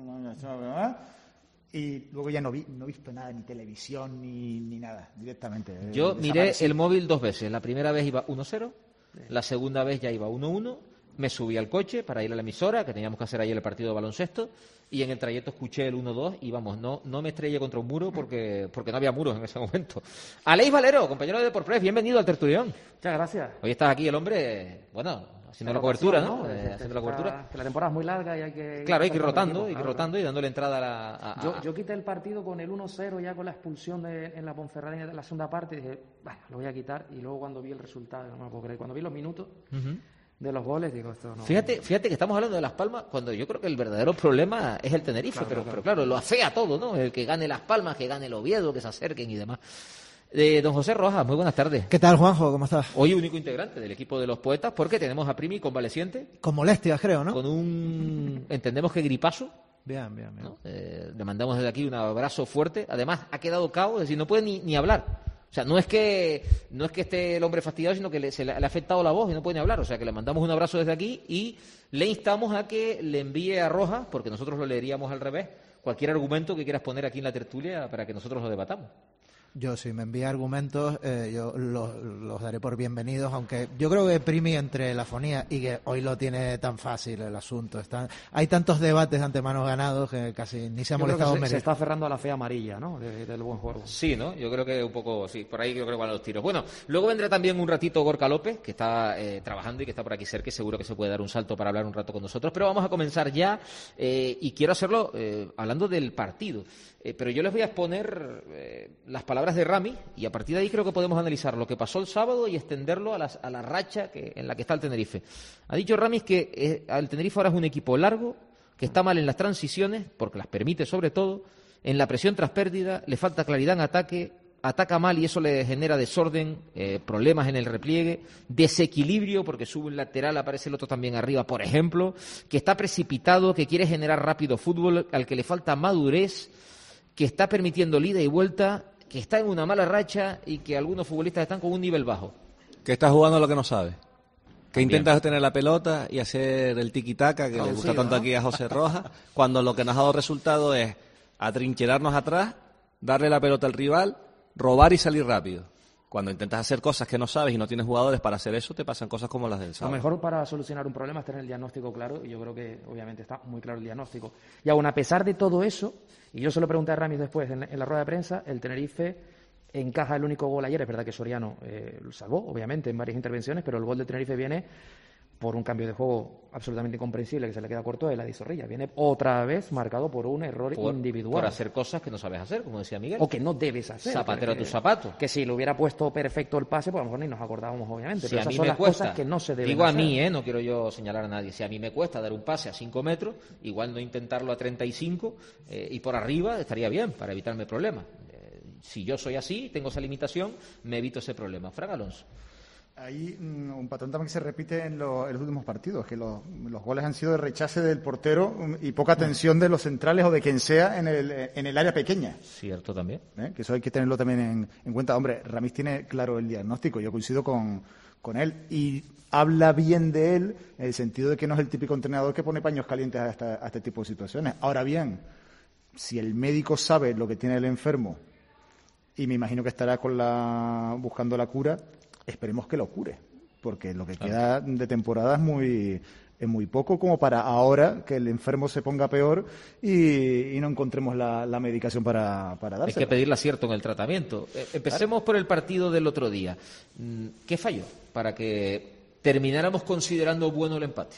y luego ya no he visto nada, ni televisión, ni nada, directamente. Yo miré el móvil 2 veces. La primera vez iba 1-0, la segunda vez ya iba 1-1, me subí al coche para ir a la emisora, que teníamos que hacer ayer el partido de baloncesto, y en el trayecto escuché el 1-2 y vamos, no me estrellé contra un muro porque no había muros en ese momento. Aleix Valero, compañero de Deportes, bienvenido al Tertulión. Muchas gracias. Hoy estás aquí el hombre, haciendo la cobertura, ¿no? Haciendo la cobertura. Que la temporada es muy larga y hay que... Claro, hay que ir rotando y dándole entrada a Yo quité el partido con el 1-0 ya con la expulsión en la Ponferradina de la segunda parte y dije, bueno, lo voy a quitar. Y luego cuando vi el resultado, no me lo puedo creer, cuando vi los minutos de los goles, digo, esto no... Fíjate que estamos hablando de Las Palmas cuando yo creo que el verdadero problema es el Tenerife, pero claro, lo afea todo, ¿no? El que gane Las Palmas, que gane el Oviedo, que se acerquen y demás. Don José Rojas, muy buenas tardes. ¿Qué tal, Juanjo? ¿Cómo estás? Hoy único integrante del equipo de los poetas, porque tenemos a Primi convaleciente. Con molestias, creo, ¿no? Con entendemos que gripazo. Bien. ¿No? Le mandamos desde aquí un abrazo fuerte. Además, ha quedado cao, es decir, no puede ni hablar. O sea, no es que esté el hombre fastidiado, sino que se le ha afectado la voz y no puede ni hablar. O sea, que le mandamos un abrazo desde aquí y le instamos a que le envíe a Rojas, porque nosotros lo leeríamos al revés, cualquier argumento que quieras poner aquí en la tertulia para que nosotros lo debatamos. Yo, si me envía argumentos, yo los daré por bienvenidos, aunque yo creo que Primi, entre la fonía y que hoy lo tiene tan fácil el asunto, hay tantos debates de antemano ganados que casi ni se ha molestado. Se está aferrando a la fe amarilla, ¿no? Del buen juego. Sí, ¿no? Yo creo que un poco, sí, por ahí yo creo que van los tiros. Bueno, luego vendrá también un ratito Gorka López, que está trabajando y que está por aquí cerca, y seguro que se puede dar un salto para hablar un rato con nosotros, pero vamos a comenzar ya, y quiero hacerlo hablando del partido. Pero yo les voy a exponer las palabras de Ramis, y a partir de ahí creo que podemos analizar lo que pasó el sábado y extenderlo a la racha en la que está el Tenerife. Ha dicho Ramis que el Tenerife ahora es un equipo largo, que está mal en las transiciones, porque las permite sobre todo, en la presión tras pérdida, le falta claridad en ataque, ataca mal y eso le genera desorden, problemas en el repliegue, desequilibrio porque sube un lateral, aparece el otro también arriba, por ejemplo, que está precipitado, que quiere generar rápido fútbol, al que le falta madurez, que está permitiendo ida y vuelta, que está en una mala racha y que algunos futbolistas están con un nivel bajo. Que está jugando lo que no sabe. Que intentas tener la pelota y hacer el tiki-taka que le gusta tanto aquí a José Rojas, cuando lo que nos ha dado resultado es atrincherarnos atrás, darle la pelota al rival, robar y salir rápido. Cuando intentas hacer cosas que no sabes y no tienes jugadores para hacer eso, te pasan cosas como las del sábado. Lo mejor para solucionar un problema es tener el diagnóstico claro, y yo creo que obviamente está muy claro el diagnóstico. Y aún a pesar de todo eso, y yo se lo pregunté a Ramis después en la rueda de prensa, el Tenerife encaja el único gol ayer. Es verdad que Soriano lo salvó, obviamente, en varias intervenciones, pero el gol del Tenerife viene por un cambio de juego absolutamente incomprensible que se le queda corto de Eladi Zorrilla. Viene otra vez marcado por un error individual. Por hacer cosas que no sabes hacer, como decía Miguel. O que no debes hacer. Zapatero a tus zapatos. Que si lo hubiera puesto perfecto el pase, pues a lo mejor ni nos acordábamos, obviamente. Si pero a esas mí son me las cuesta, cosas que no se deben digo hacer. a mí, no quiero yo señalar a nadie. Si a mí me cuesta dar un pase a 5 metros, igual no intentarlo a 35 y por arriba estaría bien, para evitarme problemas. Si yo soy así, tengo esa limitación, me evito ese problema. Fran Alonso. Hay un patrón también que se repite en los últimos partidos, que los goles han sido de rechace del portero y poca atención de los centrales o de quien sea en el área pequeña. Cierto también. Que eso hay que tenerlo también en cuenta. Hombre, Ramis tiene claro el diagnóstico, yo coincido con él, y habla bien de él en el sentido de que no es el típico entrenador que pone paños calientes a este tipo de situaciones. Ahora bien, si el médico sabe lo que tiene el enfermo, y me imagino que estará buscando la cura, esperemos que lo cure, porque lo que queda de temporada es muy poco como para ahora que el enfermo se ponga peor y no encontremos la medicación para dársela. Hay que pedirle acierto en el tratamiento. Empecemos por el partido del otro día. ¿Qué falló para que termináramos considerando bueno el empate?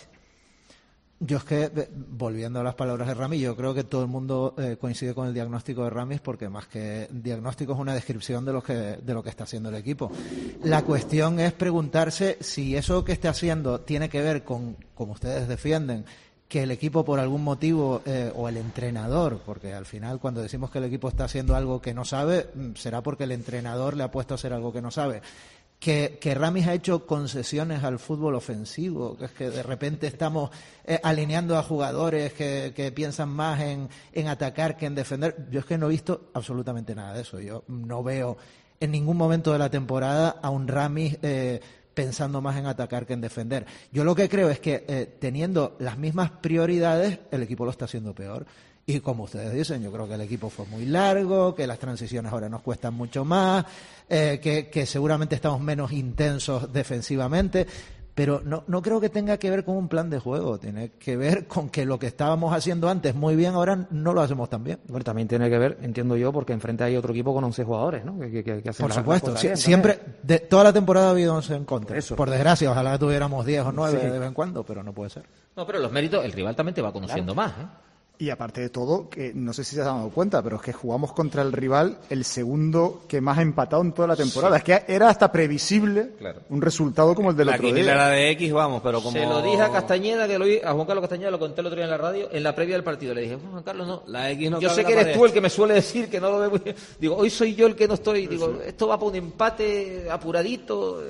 Yo es que, volviendo a las palabras de Ramis, yo creo que todo el mundo coincide con el diagnóstico de Ramis, porque más que diagnóstico es una descripción de lo que está haciendo el equipo. La cuestión es preguntarse si eso que está haciendo tiene que ver con, como ustedes defienden, que el equipo por algún motivo, o el entrenador, porque al final cuando decimos que el equipo está haciendo algo que no sabe, será porque el entrenador le ha puesto a hacer algo que no sabe. Que Ramis ha hecho concesiones al fútbol ofensivo, que es que de repente estamos alineando a jugadores que piensan más en atacar que en defender. Yo es que no he visto absolutamente nada de eso. Yo no veo en ningún momento de la temporada a un Ramis pensando más en atacar que en defender. Yo lo que creo es que teniendo las mismas prioridades, el equipo lo está haciendo peor. Y como ustedes dicen, yo creo que el equipo fue muy largo, que las transiciones ahora nos cuestan mucho más, que seguramente estamos menos intensos defensivamente, pero no creo que tenga que ver con un plan de juego, tiene que ver con que lo que estábamos haciendo antes muy bien, ahora no lo hacemos tan bien. Bueno, también tiene que ver, entiendo yo, porque enfrente hay otro equipo con 11 jugadores, ¿no? Que hacen por supuesto, siempre, toda la temporada ha habido 11 en contra. Por desgracia, ojalá tuviéramos 10 o 9 de vez en cuando, pero no puede ser. No, pero los méritos, el rival también te va conociendo más, Y aparte de todo, que no sé si se han dado cuenta, pero es que jugamos contra el rival el segundo que más ha empatado en toda la temporada. Sí. Es que era hasta previsible un resultado como el del otro día. La quiniela era de X, vamos, pero como... Se lo dije a Castañeda, a Juan Carlos Castañeda, lo conté el otro día en la radio, en la previa del partido. Le dije, Juan Carlos, no, la X no yo sé que eres tú el que me suele decir que no lo veo muy bien. Digo, hoy soy yo el que no estoy. Digo, esto va para un empate apuradito.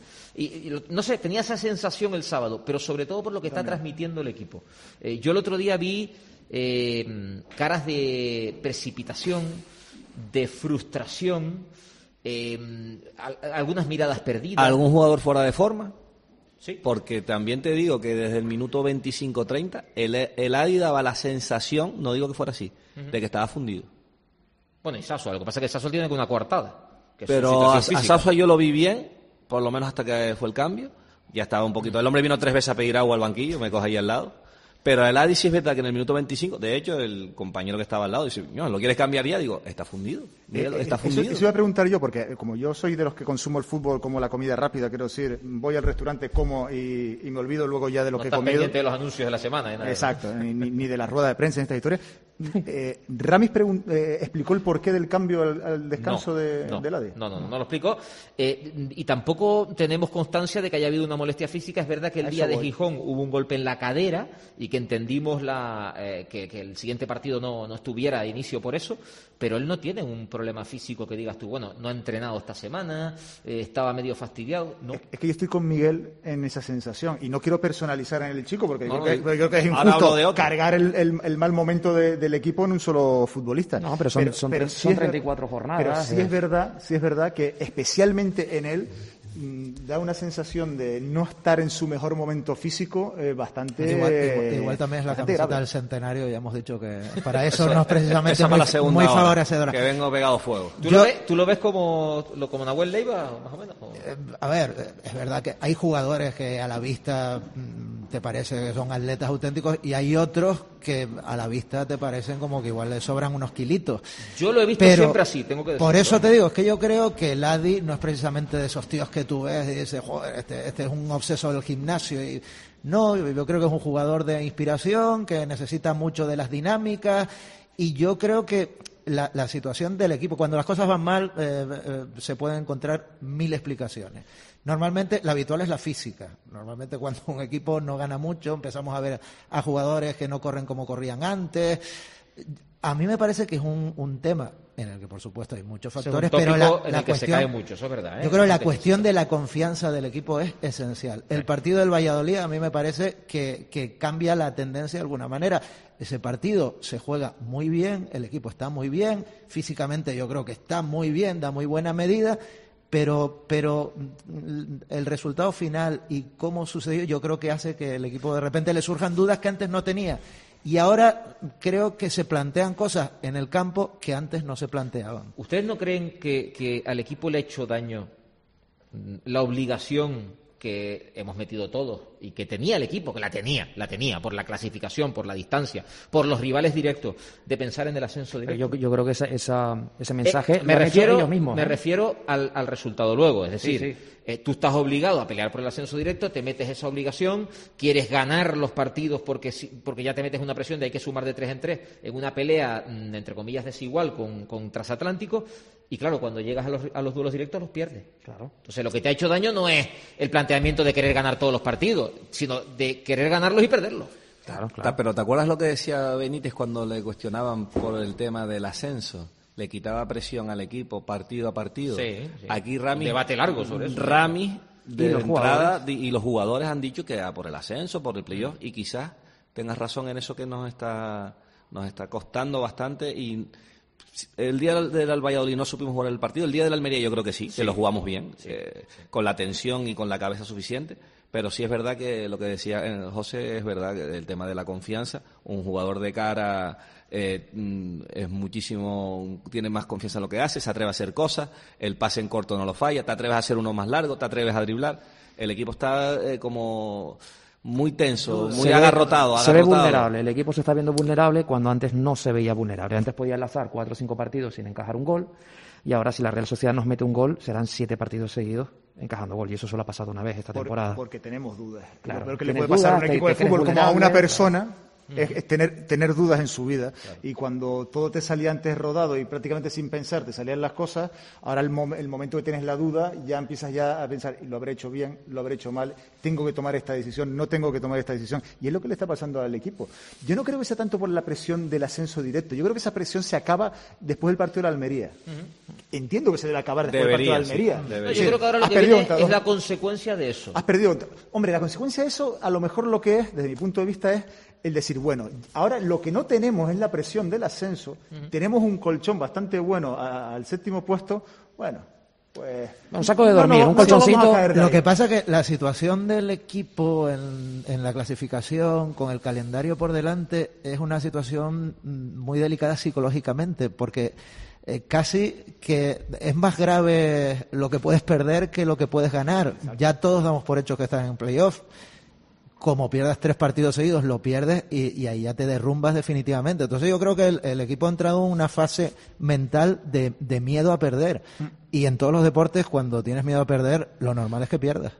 Y no sé, tenía esa sensación el sábado, pero sobre todo por lo que está transmitiendo el equipo. Yo el otro día vi caras de precipitación, de frustración, algunas miradas perdidas. ¿Algún jugador fuera de forma? Sí. Porque también te digo que desde el minuto 25-30 el Adi daba la sensación, no digo que fuera así, de que estaba fundido. Bueno, y Sassuolo, lo que pasa es que Sassuolo tiene una coartada. Pero a Sassuolo yo lo vi bien, por lo menos hasta que fue el cambio. Ya estaba un poquito. El hombre vino 3 veces a pedir agua al banquillo, me coge ahí al lado. Pero el Adi sí es verdad que en el minuto 25, de hecho, el compañero que estaba al lado dice, no, ¿lo quieres cambiar ya? Digo, está fundido. Míralo, está fundido. Eso iba a preguntar yo, porque como yo soy de los que consumo el fútbol como la comida rápida, quiero decir, voy al restaurante, como y me olvido luego ya de lo que he comido. No estás pendiente de los anuncios de la semana. Exacto, ni de la rueda de prensa en esta historia. Ramis explicó el porqué del cambio al descanso del Adi. No lo explicó. Y tampoco tenemos constancia de que haya habido una molestia física. Es verdad que el día de Gijón hubo un golpe en la cadera y que entendimos que el siguiente partido no estuviera a inicio por eso, pero él no tiene un problema físico que digas tú, bueno, no ha entrenado esta semana, estaba medio fastidiado. No. Es que yo estoy con Miguel en esa sensación y no quiero personalizar en el chico porque creo que es injusto cargar el mal momento del equipo en un solo futbolista. No, pero son 34 jornadas. Pero sí es verdad que especialmente en él da una sensación de no estar en su mejor momento físico bastante... Igual también es la camiseta del centenario, ya hemos dicho que para eso no es precisamente muy favorecedora. Que vengo pegado fuego. ¿Tú lo ves como Nahuel Leiva, más o menos? A ver, es verdad que hay jugadores que a la vista te parece que son atletas auténticos y hay otros que a la vista te parecen como que igual le sobran unos kilitos. Yo lo he visto siempre así, tengo que decirlo. Por eso te digo, es que yo creo que el Adi no es precisamente de esos tíos que tú ves y dices, joder, este es un obseso del gimnasio. No, yo creo que es un jugador de inspiración, que necesita mucho de las dinámicas y yo creo que la situación del equipo, cuando las cosas van mal, se pueden encontrar 1000 explicaciones. Normalmente la habitual es la física. Normalmente cuando un equipo no gana mucho empezamos a ver a jugadores que no corren como corrían antes. A mí me parece que es un tema en el que por supuesto hay muchos factores, pero la cuestión, se cae mucho, eso es verdad, yo creo que la cuestión de la confianza del equipo es esencial. El partido del Valladolid a mí me parece que cambia la tendencia de alguna manera. Ese partido se juega muy bien, el equipo está muy bien, físicamente yo creo que está muy bien, da muy buena medida, pero el resultado final y cómo sucedió yo creo que hace que el equipo de repente le surjan dudas que antes no tenía. Y ahora creo que se plantean cosas en el campo que antes no se planteaban. ¿Ustedes no creen que al equipo le ha hecho daño la obligación que hemos metido todos y que tenía el equipo, que la tenía por la clasificación, por la distancia, por los rivales directos, de pensar en el ascenso directo? Yo creo que ese mensaje me refiero ellos mismos. Me refiero al resultado luego, es decir, tú estás obligado a pelear por el ascenso directo, te metes esa obligación, quieres ganar los partidos porque ya te metes una presión de hay que sumar de 3 en 3 en una pelea, entre comillas, desigual con Transatlántico. Y claro, cuando llegas a los duelos directos los pierdes. Claro. Entonces lo que te ha hecho daño no es el planteamiento de querer ganar todos los partidos, sino de querer ganarlos y perderlos. Claro. Pero ¿te acuerdas lo que decía Benítez cuando le cuestionaban por el tema del ascenso? Le quitaba presión al equipo partido a partido. Sí. Aquí Ramis... Debate largo sobre eso. Ramis, de entrada, y los jugadores han dicho que por el ascenso, por el playoff, y quizás tengas razón en eso que nos está costando bastante. Y el día del Valladolid no supimos jugar el partido. El día del Almería yo creo que sí, que lo jugamos bien, con la tensión y con la cabeza suficiente. Pero sí es verdad que lo que decía José es verdad, que el tema de la confianza. Un jugador de cara es muchísimo, tiene más confianza en lo que hace, se atreve a hacer cosas, el pase en corto no lo falla, te atreves a hacer uno más largo, te atreves a driblar. El equipo está como muy tenso, muy agarrotado. Se ve vulnerable, el equipo se está viendo vulnerable cuando antes no se veía vulnerable. Antes podía enlazar 4 o 5 partidos sin encajar un gol, y ahora si la Real Sociedad nos mete un gol, serán 7 partidos seguidos encajando gol, y eso solo ha pasado una vez esta temporada. Porque tenemos dudas. Claro, lo que le puede pasar a un equipo de fútbol como a una persona es tener dudas en su vida. Claro. Y cuando todo te salía antes rodado y prácticamente sin pensar te salían las cosas, ahora el momento que tienes la duda ya empiezas ya a pensar, lo habré hecho bien, lo habré hecho mal, tengo que tomar esta decisión, no tengo que tomar esta decisión. Y es lo que le está pasando al equipo. Yo no creo que sea tanto por la presión del ascenso directo, yo creo que esa presión se acaba después del partido de la Almería. Entiendo que se debe acabar después del partido de Almería. Sí, yo creo que ahora lo que viene es la consecuencia de eso. Has perdido. Hombre, la consecuencia de eso, a lo mejor lo que es, desde mi punto de vista, es el decir, bueno, ahora lo que no tenemos es la presión del ascenso, tenemos un colchón bastante bueno al 7º puesto, bueno, pues un saco de dormir, un colchoncito. Lo que pasa es que la situación del equipo en la clasificación, con el calendario por delante, es una situación muy delicada psicológicamente, porque casi que es más grave lo que puedes perder que lo que puedes ganar. Exacto. Ya todos damos por hecho que estás en playoff. Como pierdas 3 partidos seguidos, lo pierdes y ahí ya te derrumbas definitivamente. Entonces yo creo que el equipo ha entrado en una fase mental de miedo a perder. Y en todos los deportes, cuando tienes miedo a perder, lo normal es que pierdas.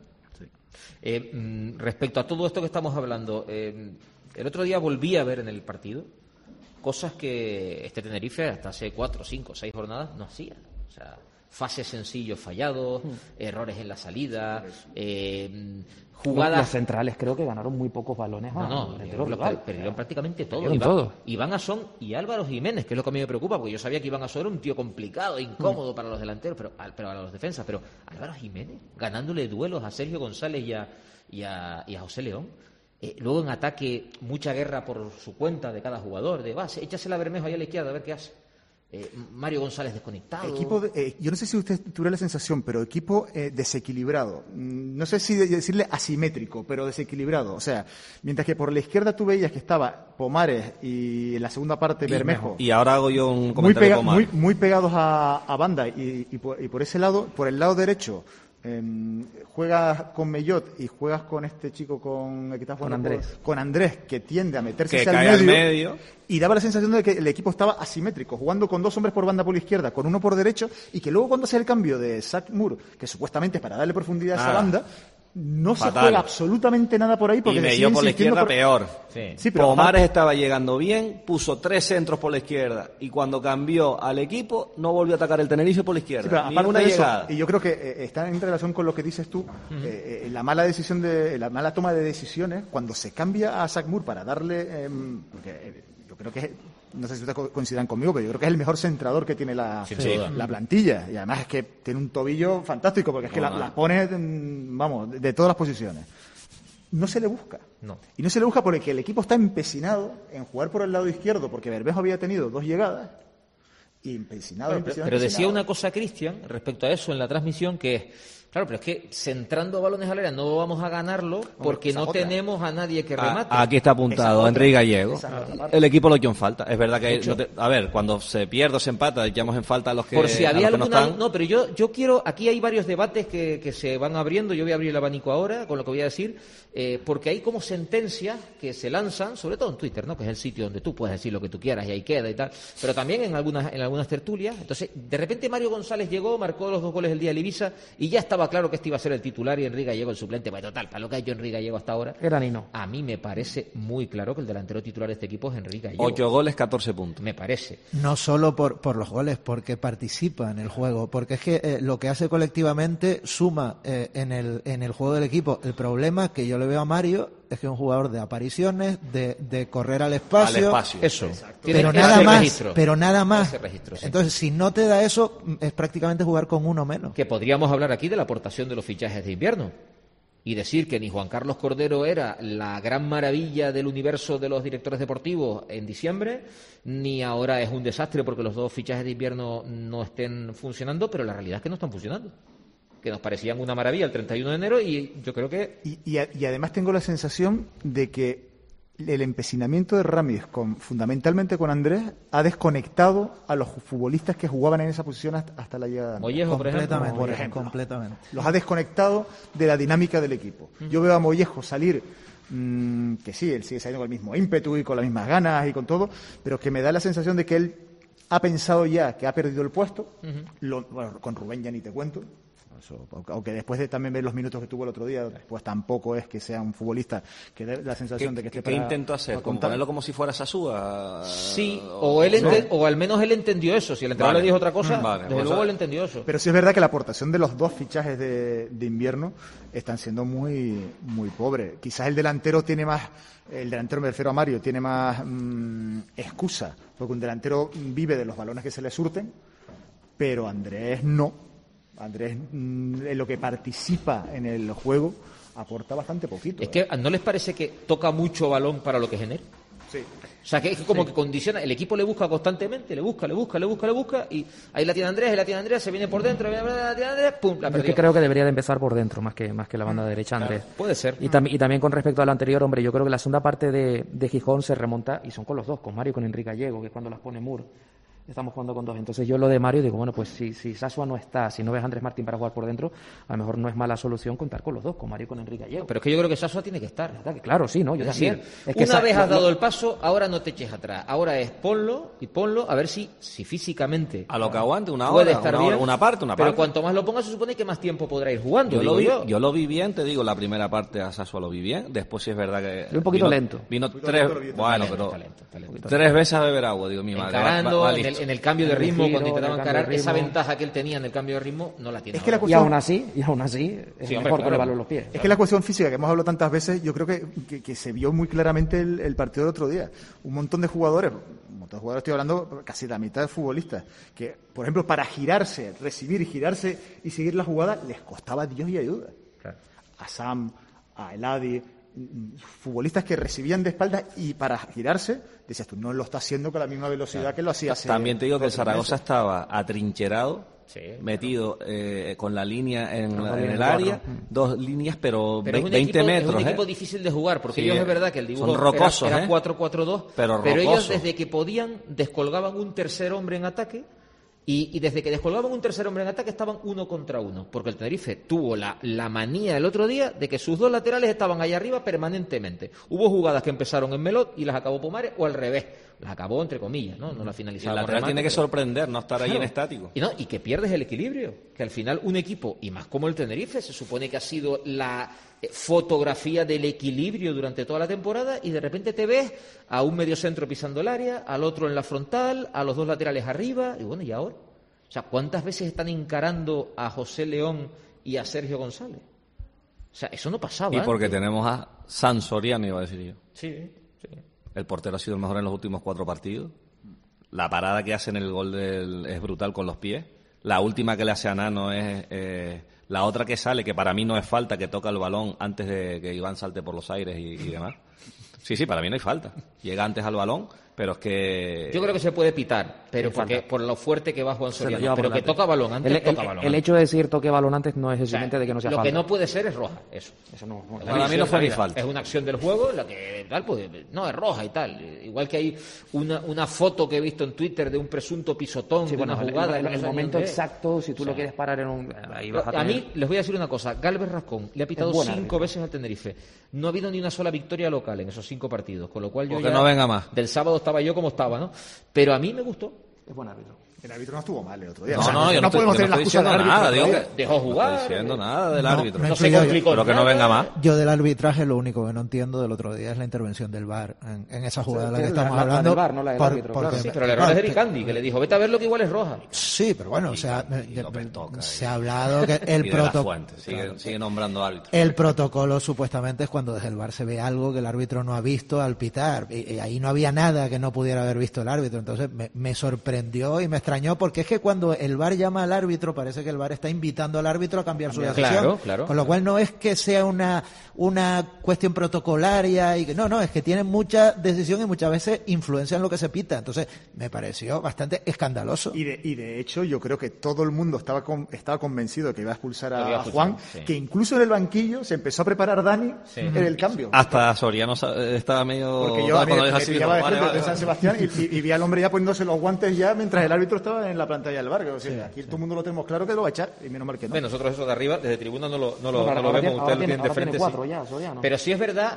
Sí. Respecto a todo esto que estamos hablando, el otro día volví a ver en el partido cosas que este Tenerife hasta hace 4, 5, 6 jornadas no hacía. O sea, fases sencillos fallados, errores en la salida, jugadas... Los centrales creo que ganaron muy pocos balones. Perdieron prácticamente todo. Iván Asón y Álvaro Jiménez, que es lo que a mí me preocupa, porque yo sabía que Iván Asón era un tío complicado, incómodo para los delanteros, pero para los defensas. Pero Álvaro Jiménez, ganándole duelos a Sergio González y a José León. Luego en ataque, mucha guerra por su cuenta de cada jugador, échasela a Bermejo ahí a la izquierda a ver qué hace. Mario González desconectado. Yo no sé si usted tuviera la sensación, pero equipo desequilibrado. No sé si decirle asimétrico, pero desequilibrado. O sea, mientras que por la izquierda tú veías que estaba Pomares y en la segunda parte Bermejo. Y ahora hago yo un comentario de Pomares. Muy pegados a banda. Y por ese lado, por el lado derecho, juegas con Mellot y juegas con este chico que está jugando con Andrés, que tiende a meterse hacia el medio, y daba la sensación de que el equipo estaba asimétrico, jugando con 2 hombres por banda por la izquierda, con uno por derecho, y que luego cuando hace el cambio de Zach Moore, que supuestamente es para darle profundidad a esa banda, no se juega absolutamente nada por ahí, porque y Mellot por la izquierda peor. Sí, pero Pomares estaba llegando bien, puso 3 centros por la izquierda y cuando cambió al equipo no volvió a atacar el Tenerife por la izquierda. Sí, ni una llegada. Y yo creo que está en relación con lo que dices tú, la mala toma de decisiones cuando se cambia a Zach Moore para darle, porque yo creo que no sé si ustedes coincidan conmigo, pero yo creo que es el mejor centrador que tiene la plantilla. Y además es que tiene un tobillo fantástico, porque es que la pone, de todas las posiciones. No se le busca. No. Y no se le busca porque el equipo está empecinado en jugar por el lado izquierdo, porque Bermejo había tenido 2 llegadas. Y empecinado. Pero decía una cosa Cristian respecto a eso en la transmisión, que es... Claro, pero es que centrando balones al área no vamos a ganarlo porque no tenemos a nadie que remate. Aquí está apuntado Enrique Gallego. El equipo lo echó en falta. Es verdad que cuando se pierde o se empata, echamos en falta a los que por si había alguna... no están. No, pero yo quiero... Aquí hay varios debates que se van abriendo. Yo voy a abrir el abanico ahora con lo que voy a decir, porque hay como sentencias que se lanzan, sobre todo en Twitter, ¿no? Que es el sitio donde tú puedes decir lo que tú quieras y ahí queda y tal. Pero también en algunas tertulias. Entonces, de repente Mario González llegó, marcó los 2 goles el día del Ibiza y ya estaba claro que este iba a ser el titular y Enrique Gallego el suplente. Pues total, para lo que ha hecho Enrique Gallego hasta ahora, a mí me parece muy claro que el delantero titular de este equipo es Enrique Gallego. 8 goles, 14 puntos. Me parece. No solo por los goles, porque participa en el juego, porque es que lo que hace colectivamente suma en el juego del equipo. El problema que yo le veo a Mario es que es un jugador de apariciones, de correr al espacio. Eso. Pero nada más. Entonces, si no te da eso, es prácticamente jugar con uno menos. Que podríamos hablar aquí de la aportación de los fichajes de invierno y decir que ni Juan Carlos Cordero era la gran maravilla del universo de los directores deportivos en diciembre, ni ahora es un desastre porque los 2 fichajes de invierno no estén funcionando, pero la realidad es que no están funcionando. Que nos parecían una maravilla el 31 de enero y yo creo que... Y además tengo la sensación de que el empecinamiento de Ramis, fundamentalmente con Andrés, ha desconectado a los futbolistas que jugaban en esa posición hasta la llegada. Mollejo, por ejemplo. Completamente. Los ha desconectado de la dinámica del equipo. Yo veo a Mollejo salir, que sí, él sigue saliendo con el mismo ímpetu y con las mismas ganas y con todo, pero que me da la sensación de que él ha pensado ya que ha perdido el puesto. Con Rubén ya ni te cuento. Aunque después de también ver los minutos que tuvo el otro día, pues tampoco es que sea un futbolista que dé la sensación de que esté ¿Qué intentó hacer? ¿Como ponerlo como si fuera Sasúa? Sí, o al menos él entendió eso. Si el entrenador le dijo otra cosa, desde luego él entendió eso. Pero sí es verdad que la aportación de los 2 fichajes de invierno están siendo muy, muy pobres. Quizás el delantero me refiero a Mario, tiene más excusa, porque un delantero vive de los balones que se le surten, pero Andrés no. Andrés, en lo que participa en el juego, aporta bastante poquito. Es que ¿no les parece que toca mucho balón para lo que genera? Sí. O sea, que es como que condiciona, el equipo le busca constantemente, le busca, y ahí la tiene Andrés, se viene por dentro, la tiene Andrés, pum, la perdió. Yo es que creo que debería de empezar por dentro, más que la banda derecha antes. Claro, puede ser. Y también con respecto al anterior, hombre, yo creo que la segunda parte de Gijón se remonta, y son con los dos, con Mario y con Enrique Gallego, que es cuando las pone Moore. Estamos jugando con dos. Entonces yo lo de Mario digo, bueno, pues si Sasua no está, si no ves a Andrés Martín para jugar por dentro, a lo mejor no es mala solución contar con los dos, con Mario y con Enrique Gallego. Pero es que yo creo que Sasua tiene que estar. Claro, sí, ¿no? Yo también. Es que una vez has dado el paso, ahora no te eches atrás. Ahora es ponlo, a ver si físicamente... A lo que aguante, una puede hora, estar bien, una parte. Pero cuanto más lo pongas, se supone que más tiempo podrá ir jugando. Yo lo vi bien, te digo, la primera parte a Sasua lo vi bien. Después sí es verdad que... Un poquito lento. Vino tres... Bueno, pero... Tres veces a beber agua, digo, mi madre. Encarando, en el cambio de ritmo, cuando intentaba encarar, esa ventaja que él tenía en el cambio de ritmo no la tiene. Es que y aún así es mejor con el balón en los pies. Es que la cuestión física que hemos hablado tantas veces, yo creo que se vio muy claramente el partido del otro día. Un montón de jugadores, estoy hablando casi la mitad de futbolistas, que, por ejemplo, para girarse, recibir y girarse y seguir la jugada, les costaba Dios y ayuda. Claro. A Sam, a Eladi, futbolistas que recibían de espaldas y para girarse, decías tú, no lo está haciendo con la misma velocidad que lo hacía hace... También te digo que el Zaragoza estaba atrincherado, metido con la línea en el área, dos líneas, pero 20 metros. Es un equipo difícil de jugar, porque ellos es verdad que el dibujo son rocosos, era 4-4-2, pero ellos desde que podían descolgaban un tercer hombre en ataque. Y desde que descolgaban un tercer hombre en ataque estaban 1 contra 1, porque el Tenerife tuvo la manía el otro día de que sus dos laterales estaban allá arriba permanentemente. Hubo jugadas que empezaron en Melot y las acabó Pomares, o al revés, las acabó entre comillas, no la finalizaba. El lateral tiene que sorprender, no estar ahí en estático. Y que pierdes el equilibrio, que al final un equipo, y más como el Tenerife, se supone que ha sido la fotografía del equilibrio durante toda la temporada, y de repente te ves a un mediocentro pisando el área, al otro en la frontal, a los dos laterales arriba, y bueno, ¿y ahora? O sea, ¿cuántas veces están encarando a José León y a Sergio González? O sea, eso no pasaba. Y porque tenemos a San Soriano, iba a decir yo. Sí. El portero ha sido el mejor en los últimos 4 partidos. La parada que hace en el gol es brutal con los pies. La última que le hace a Nano es... la otra que sale, que para mí no es falta, que toca el balón antes de que Iván salte por los aires y demás. Sí, para mí no hay falta. Llega antes al balón, pero es que... Yo creo que se puede pitar, pero por lo fuerte que va Juan Soriano. Pero que toca balón antes, toca balón. El hecho de decir toque balón antes no es eximente de que no sea falta. Lo que no puede ser es roja, eso no. Para mí no fue ni falta. Es una acción del juego en la que tal, pues, no, es roja y tal. Igual que hay una foto que he visto en Twitter de un presunto pisotón de una jugada. En el momento exacto, si tú lo quieres parar en un... Ahí vas a tener... A mí, les voy a decir una cosa. Gálvez Rascón le ha pitado 5 veces al Tenerife. No ha habido ni una sola victoria local en esos 5 partidos, con lo cual yo ya... no venga más. Del sábado estaba yo como estaba, ¿no? Pero a mí me gustó. Es buen árbitro. El árbitro no estuvo mal el otro día. Yo no podemos tener la excusa del árbitro. Dejó jugar. No estoy diciendo nada del árbitro. No se complicó. Pero que no venga más. Yo del arbitraje lo único que no entiendo del otro día es la intervención del VAR en esa jugada de la que estamos hablando. Del VAR, no la del árbitro. Claro. Sí, pero el error es de Eric Candy, que le dijo, vete a ver lo que igual es roja. Sí, pero bueno, o sea, se ha hablado que el protocolo... Sigue nombrando árbitro. El protocolo supuestamente es cuando desde el VAR se ve algo que el árbitro no ha visto al pitar. Y ahí no había nada que no pudiera haber visto el árbitro. Entonces me sorprendió y me extrañó, porque es que cuando el VAR llama al árbitro, parece que el VAR está invitando al árbitro a cambiar su decisión. Claro. Con lo cual no es que sea una cuestión protocolaria, y que no, es que tienen mucha decisión y muchas veces influencia en lo que se pita. Entonces me pareció bastante escandaloso. Y de hecho yo creo que todo el mundo estaba convencido de que iba a expulsar a Juan, que incluso en el banquillo se empezó a preparar Dani en el cambio. Hasta Soriano estaba medio... Porque yo de San Sebastián y vi al hombre ya poniéndose los guantes ya mientras el árbitro estaba en la pantalla del bar. O sea, aquí todo el mundo lo tenemos claro que lo va a echar, y menos mal que no. Nosotros eso de arriba, desde tribuna, no lo vemos, ustedes lo tienen de frente. Pero sí es verdad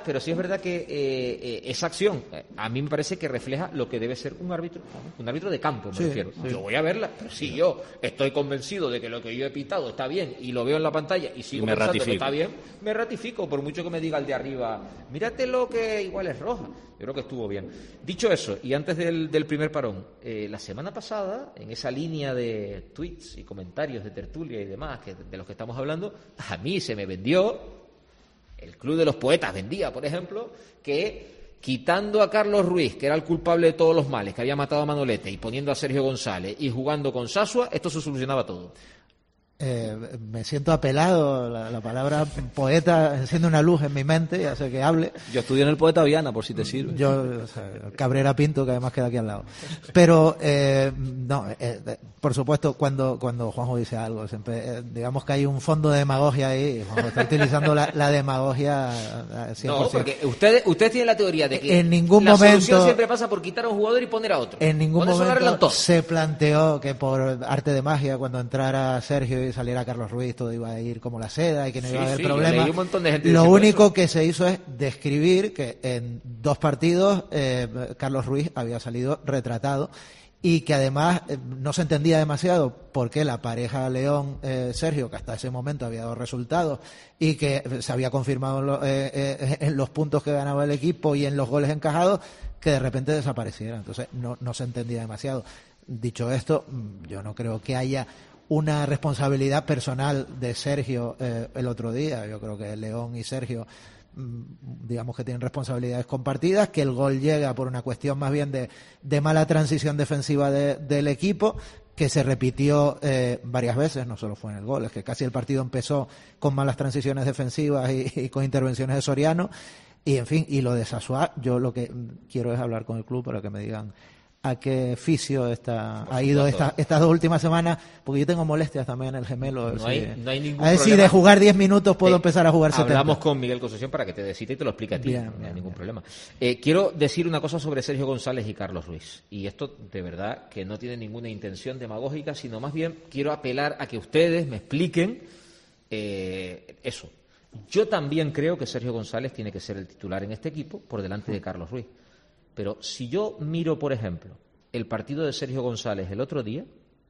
que esa acción a mí me parece que refleja lo que debe ser un árbitro de campo, me refiero. Yo voy a verla, pero si yo estoy convencido de que lo que yo he pitado está bien y lo veo en la pantalla y sigo pensando que está bien, me ratifico, por mucho que me diga el de arriba, mírate lo que igual es roja. Yo creo que estuvo bien. Dicho eso, y antes del primer parón, la semana pasada, en esa línea de tweets y comentarios de tertulia y demás de los que estamos hablando, a mí se me vendió, el Club de los Poetas vendía, por ejemplo, que quitando a Carlos Ruiz, que era el culpable de todos los males, que había matado a Manolete, y poniendo a Sergio González y jugando con Sasua, esto se solucionaba todo. Me siento apelado, la palabra poeta enciende una luz en mi mente y hace que hable. Yo estudié en el Poeta Viana, por si te sirve. Yo, Cabrera Pinto, que además queda aquí al lado. Pero, por supuesto, cuando Juanjo dice algo, siempre, digamos que hay un fondo de demagogia ahí. Juanjo está utilizando la demagogia 100%. No, porque usted tiene la teoría de que en ningún la momento solución siempre pasa por quitar a un jugador y poner a otro. En ningún Con eso lo arreglan momento todo. se planteó que por arte de magia, cuando entrara Sergio y saliera Carlos Ruiz, todo iba a ir como la seda y que no iba a haber problema. Leí un montón de gente Lo diciendo único eso. que se hizo es describir que en 2 partidos Carlos Ruiz había salido retratado y que además no se entendía demasiado por qué la pareja León-Sergio, que hasta ese momento había dado resultados y que se había confirmado en los puntos que ganaba el equipo y en los goles encajados, que de repente desapareciera. Entonces no se entendía demasiado. Dicho esto, yo no creo que haya una responsabilidad personal de Sergio el otro día. Yo creo que León y Sergio, digamos que tienen responsabilidades compartidas, que el gol llega por una cuestión más bien de mala transición defensiva del equipo, que se repitió varias veces, no solo fue en el gol, es que casi el partido empezó con malas transiciones defensivas y con intervenciones de Soriano, y en fin, y lo de Sassuá, yo lo que quiero es hablar con el club para que me digan a qué fisio ha ido estas 2 últimas semanas, porque yo tengo molestias también en el gemelo. No hay ningún a ver si problema. de jugar 10 minutos puedo empezar a jugar 70. Hablamos con Miguel Concepción para que te dé cita y te lo explique a ti. Bien, no hay ningún problema. Quiero decir una cosa sobre Sergio González y Carlos Ruiz. Y esto, de verdad, que no tiene ninguna intención demagógica, sino más bien quiero apelar a que ustedes me expliquen eso. Yo también creo que Sergio González tiene que ser el titular en este equipo por delante de Carlos Ruiz. Pero si yo miro, por ejemplo, el partido de Sergio González el otro día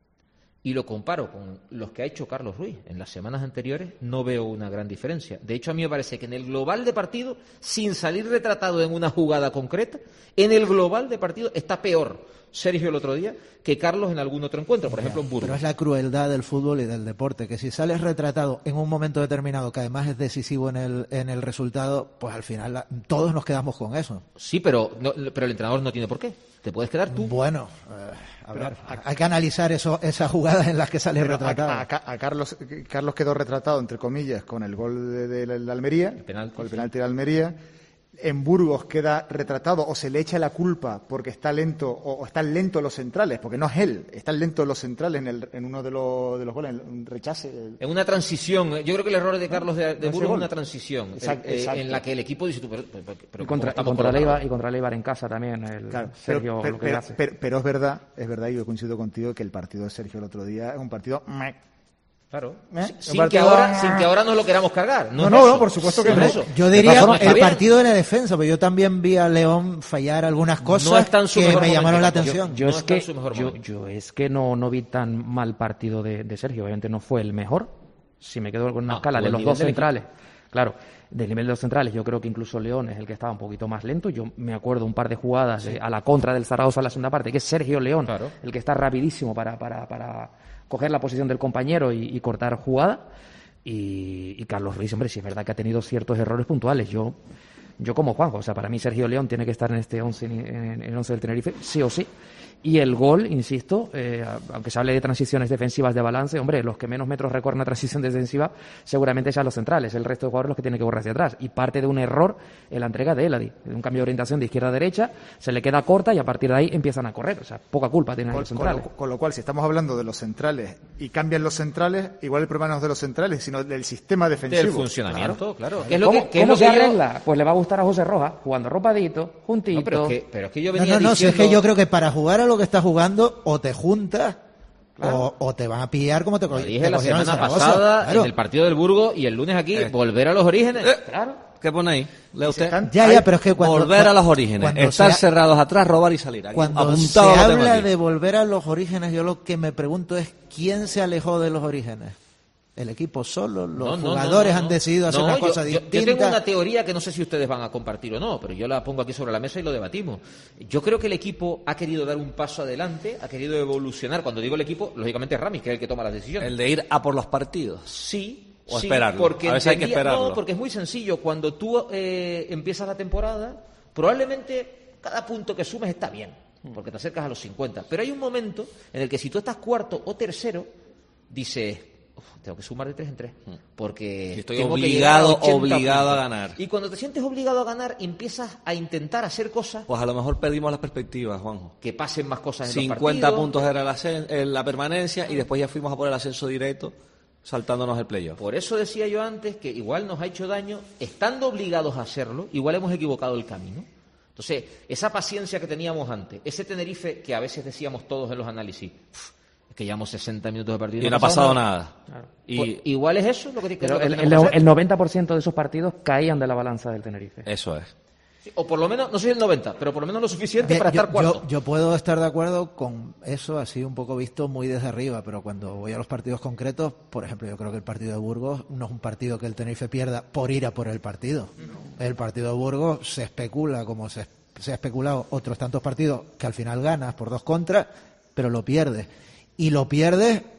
y lo comparo con los que ha hecho Carlos Ruiz en las semanas anteriores, no veo una gran diferencia. De hecho, a mí me parece que en el global de partido, sin salir retratado en una jugada concreta, en el global de partido está peor Sergio el otro día que Carlos en algún otro encuentro, por ejemplo en Burgos. Pero es la crueldad del fútbol y del deporte, que si sales retratado en un momento determinado, que además es decisivo en el resultado, pues al final todos nos quedamos con eso. Sí, pero el entrenador no tiene por qué. Te puedes quedar tú. Bueno, hay que analizar esas jugadas en las que sale retratado. A Carlos quedó retratado, entre comillas, con el gol de la Almería, con el penalti de la Almería. En Burgos queda retratado o se le echa la culpa porque está lento o están lentos los centrales, porque no es él, están lentos los centrales en uno de los goles, en un rechace. En una transición, yo creo que el error de Carlos de Burgos es una transición exacto. En la que el equipo dice, pero y contra el Eibar en casa también, Sergio lo que hace. Pero es verdad, y yo coincido contigo que el partido de Sergio el otro día es un partido... Claro, sin que ahora nos lo queramos cargar. No, por supuesto que no. Yo diría el partido de la defensa, pero yo también vi a León fallar algunas cosas que me llamaron la atención. Yo es que no vi tan mal partido de Sergio. Obviamente no fue el mejor. Si me quedo con una escala de los 2 centrales, claro, del nivel de los centrales, yo creo que incluso León es el que estaba un poquito más lento. Yo me acuerdo un par de jugadas a la contra del Zaragoza en la segunda parte, que es Sergio León, el que está rapidísimo para coger la posición del compañero y cortar jugada. Y Carlos Ruiz, hombre, sí es verdad que ha tenido ciertos errores puntuales. Yo como Juanjo, o sea, para mí Sergio León tiene que estar en este 11 en el 11 del Tenerife, sí o sí. Y el gol, insisto, aunque se hable de transiciones defensivas de balance, hombre, los que menos metros recorren una transición defensiva seguramente sean los centrales, el resto de jugadores los que tienen que correr hacia atrás. Y parte de un error en la entrega de Eladi, de un cambio de orientación de izquierda a derecha, se le queda corta y a partir de ahí empiezan a correr. O sea, poca culpa tienen los centrales. Con lo cual, si estamos hablando de los centrales y cambian los centrales, igual el problema no es de los centrales, sino del sistema defensivo. Del funcionamiento, claro. ¿Cómo se arregla? Pues le va a gustar a José Rojas, jugando ropadito, juntito. No, pero es que yo venía diciendo... si es que yo creo que para jugar a lo que está jugando, o te juntas, o te van a pillar como te cogieron. Dije la semana pasada en el partido del Burgos y el lunes aquí, volver a los orígenes. Claro. ¿Qué pone ahí? Lea usted. Pero es que volver a los orígenes. Estar cerrados atrás, robar y salir. Aquí, cuando se habla de volver a los orígenes, yo lo que me pregunto es ¿quién se alejó de los orígenes? ¿El equipo solo? ¿Los jugadores han decidido hacer una cosa distinta? Yo tengo una teoría que no sé si ustedes van a compartir o no, pero yo la pongo aquí sobre la mesa y lo debatimos. Yo creo que el equipo ha querido dar un paso adelante, ha querido evolucionar. Cuando digo el equipo, lógicamente es Ramis, que es el que toma las decisiones. El de ir a por los partidos. Sí. O esperarlo. Porque a veces hay que esperarlo. No, porque es muy sencillo. Cuando tú empiezas la temporada, probablemente cada punto que sumes está bien, porque te acercas a los 50. Pero hay un momento en el que si tú estás cuarto o tercero, dices... tengo que sumar de 3 en 3. Porque estoy tengo obligado a ganar. Y cuando te sientes obligado a ganar, empiezas a intentar hacer cosas. Pues a lo mejor perdimos las perspectivas, Juanjo. Que pasen más cosas en 50 los puntos era la permanencia y después ya fuimos a por el ascenso directo, saltándonos el playoff. Por eso decía yo antes que igual nos ha hecho daño, estando obligados a hacerlo, igual hemos equivocado el camino. Entonces, esa paciencia que teníamos antes, ese Tenerife que a veces decíamos todos en los análisis, es que llevamos 60 minutos de partido y no ha pasado nada. Claro. Pues, igual es eso lo que Pero el 90% de esos partidos caían de la balanza del Tenerife. Eso es. Sí, o por lo menos, no soy el 90, pero por lo menos lo suficiente para estar cuarto. Yo puedo estar de acuerdo con eso, así un poco visto muy desde arriba, pero cuando voy a los partidos concretos, por ejemplo, yo creo que el partido de Burgos no es un partido que el Tenerife pierda por ir a por el partido. No. El partido de Burgos se especula como se ha especulado otros tantos partidos que al final ganas por 2 contras, pero lo pierdes. Y lo pierdes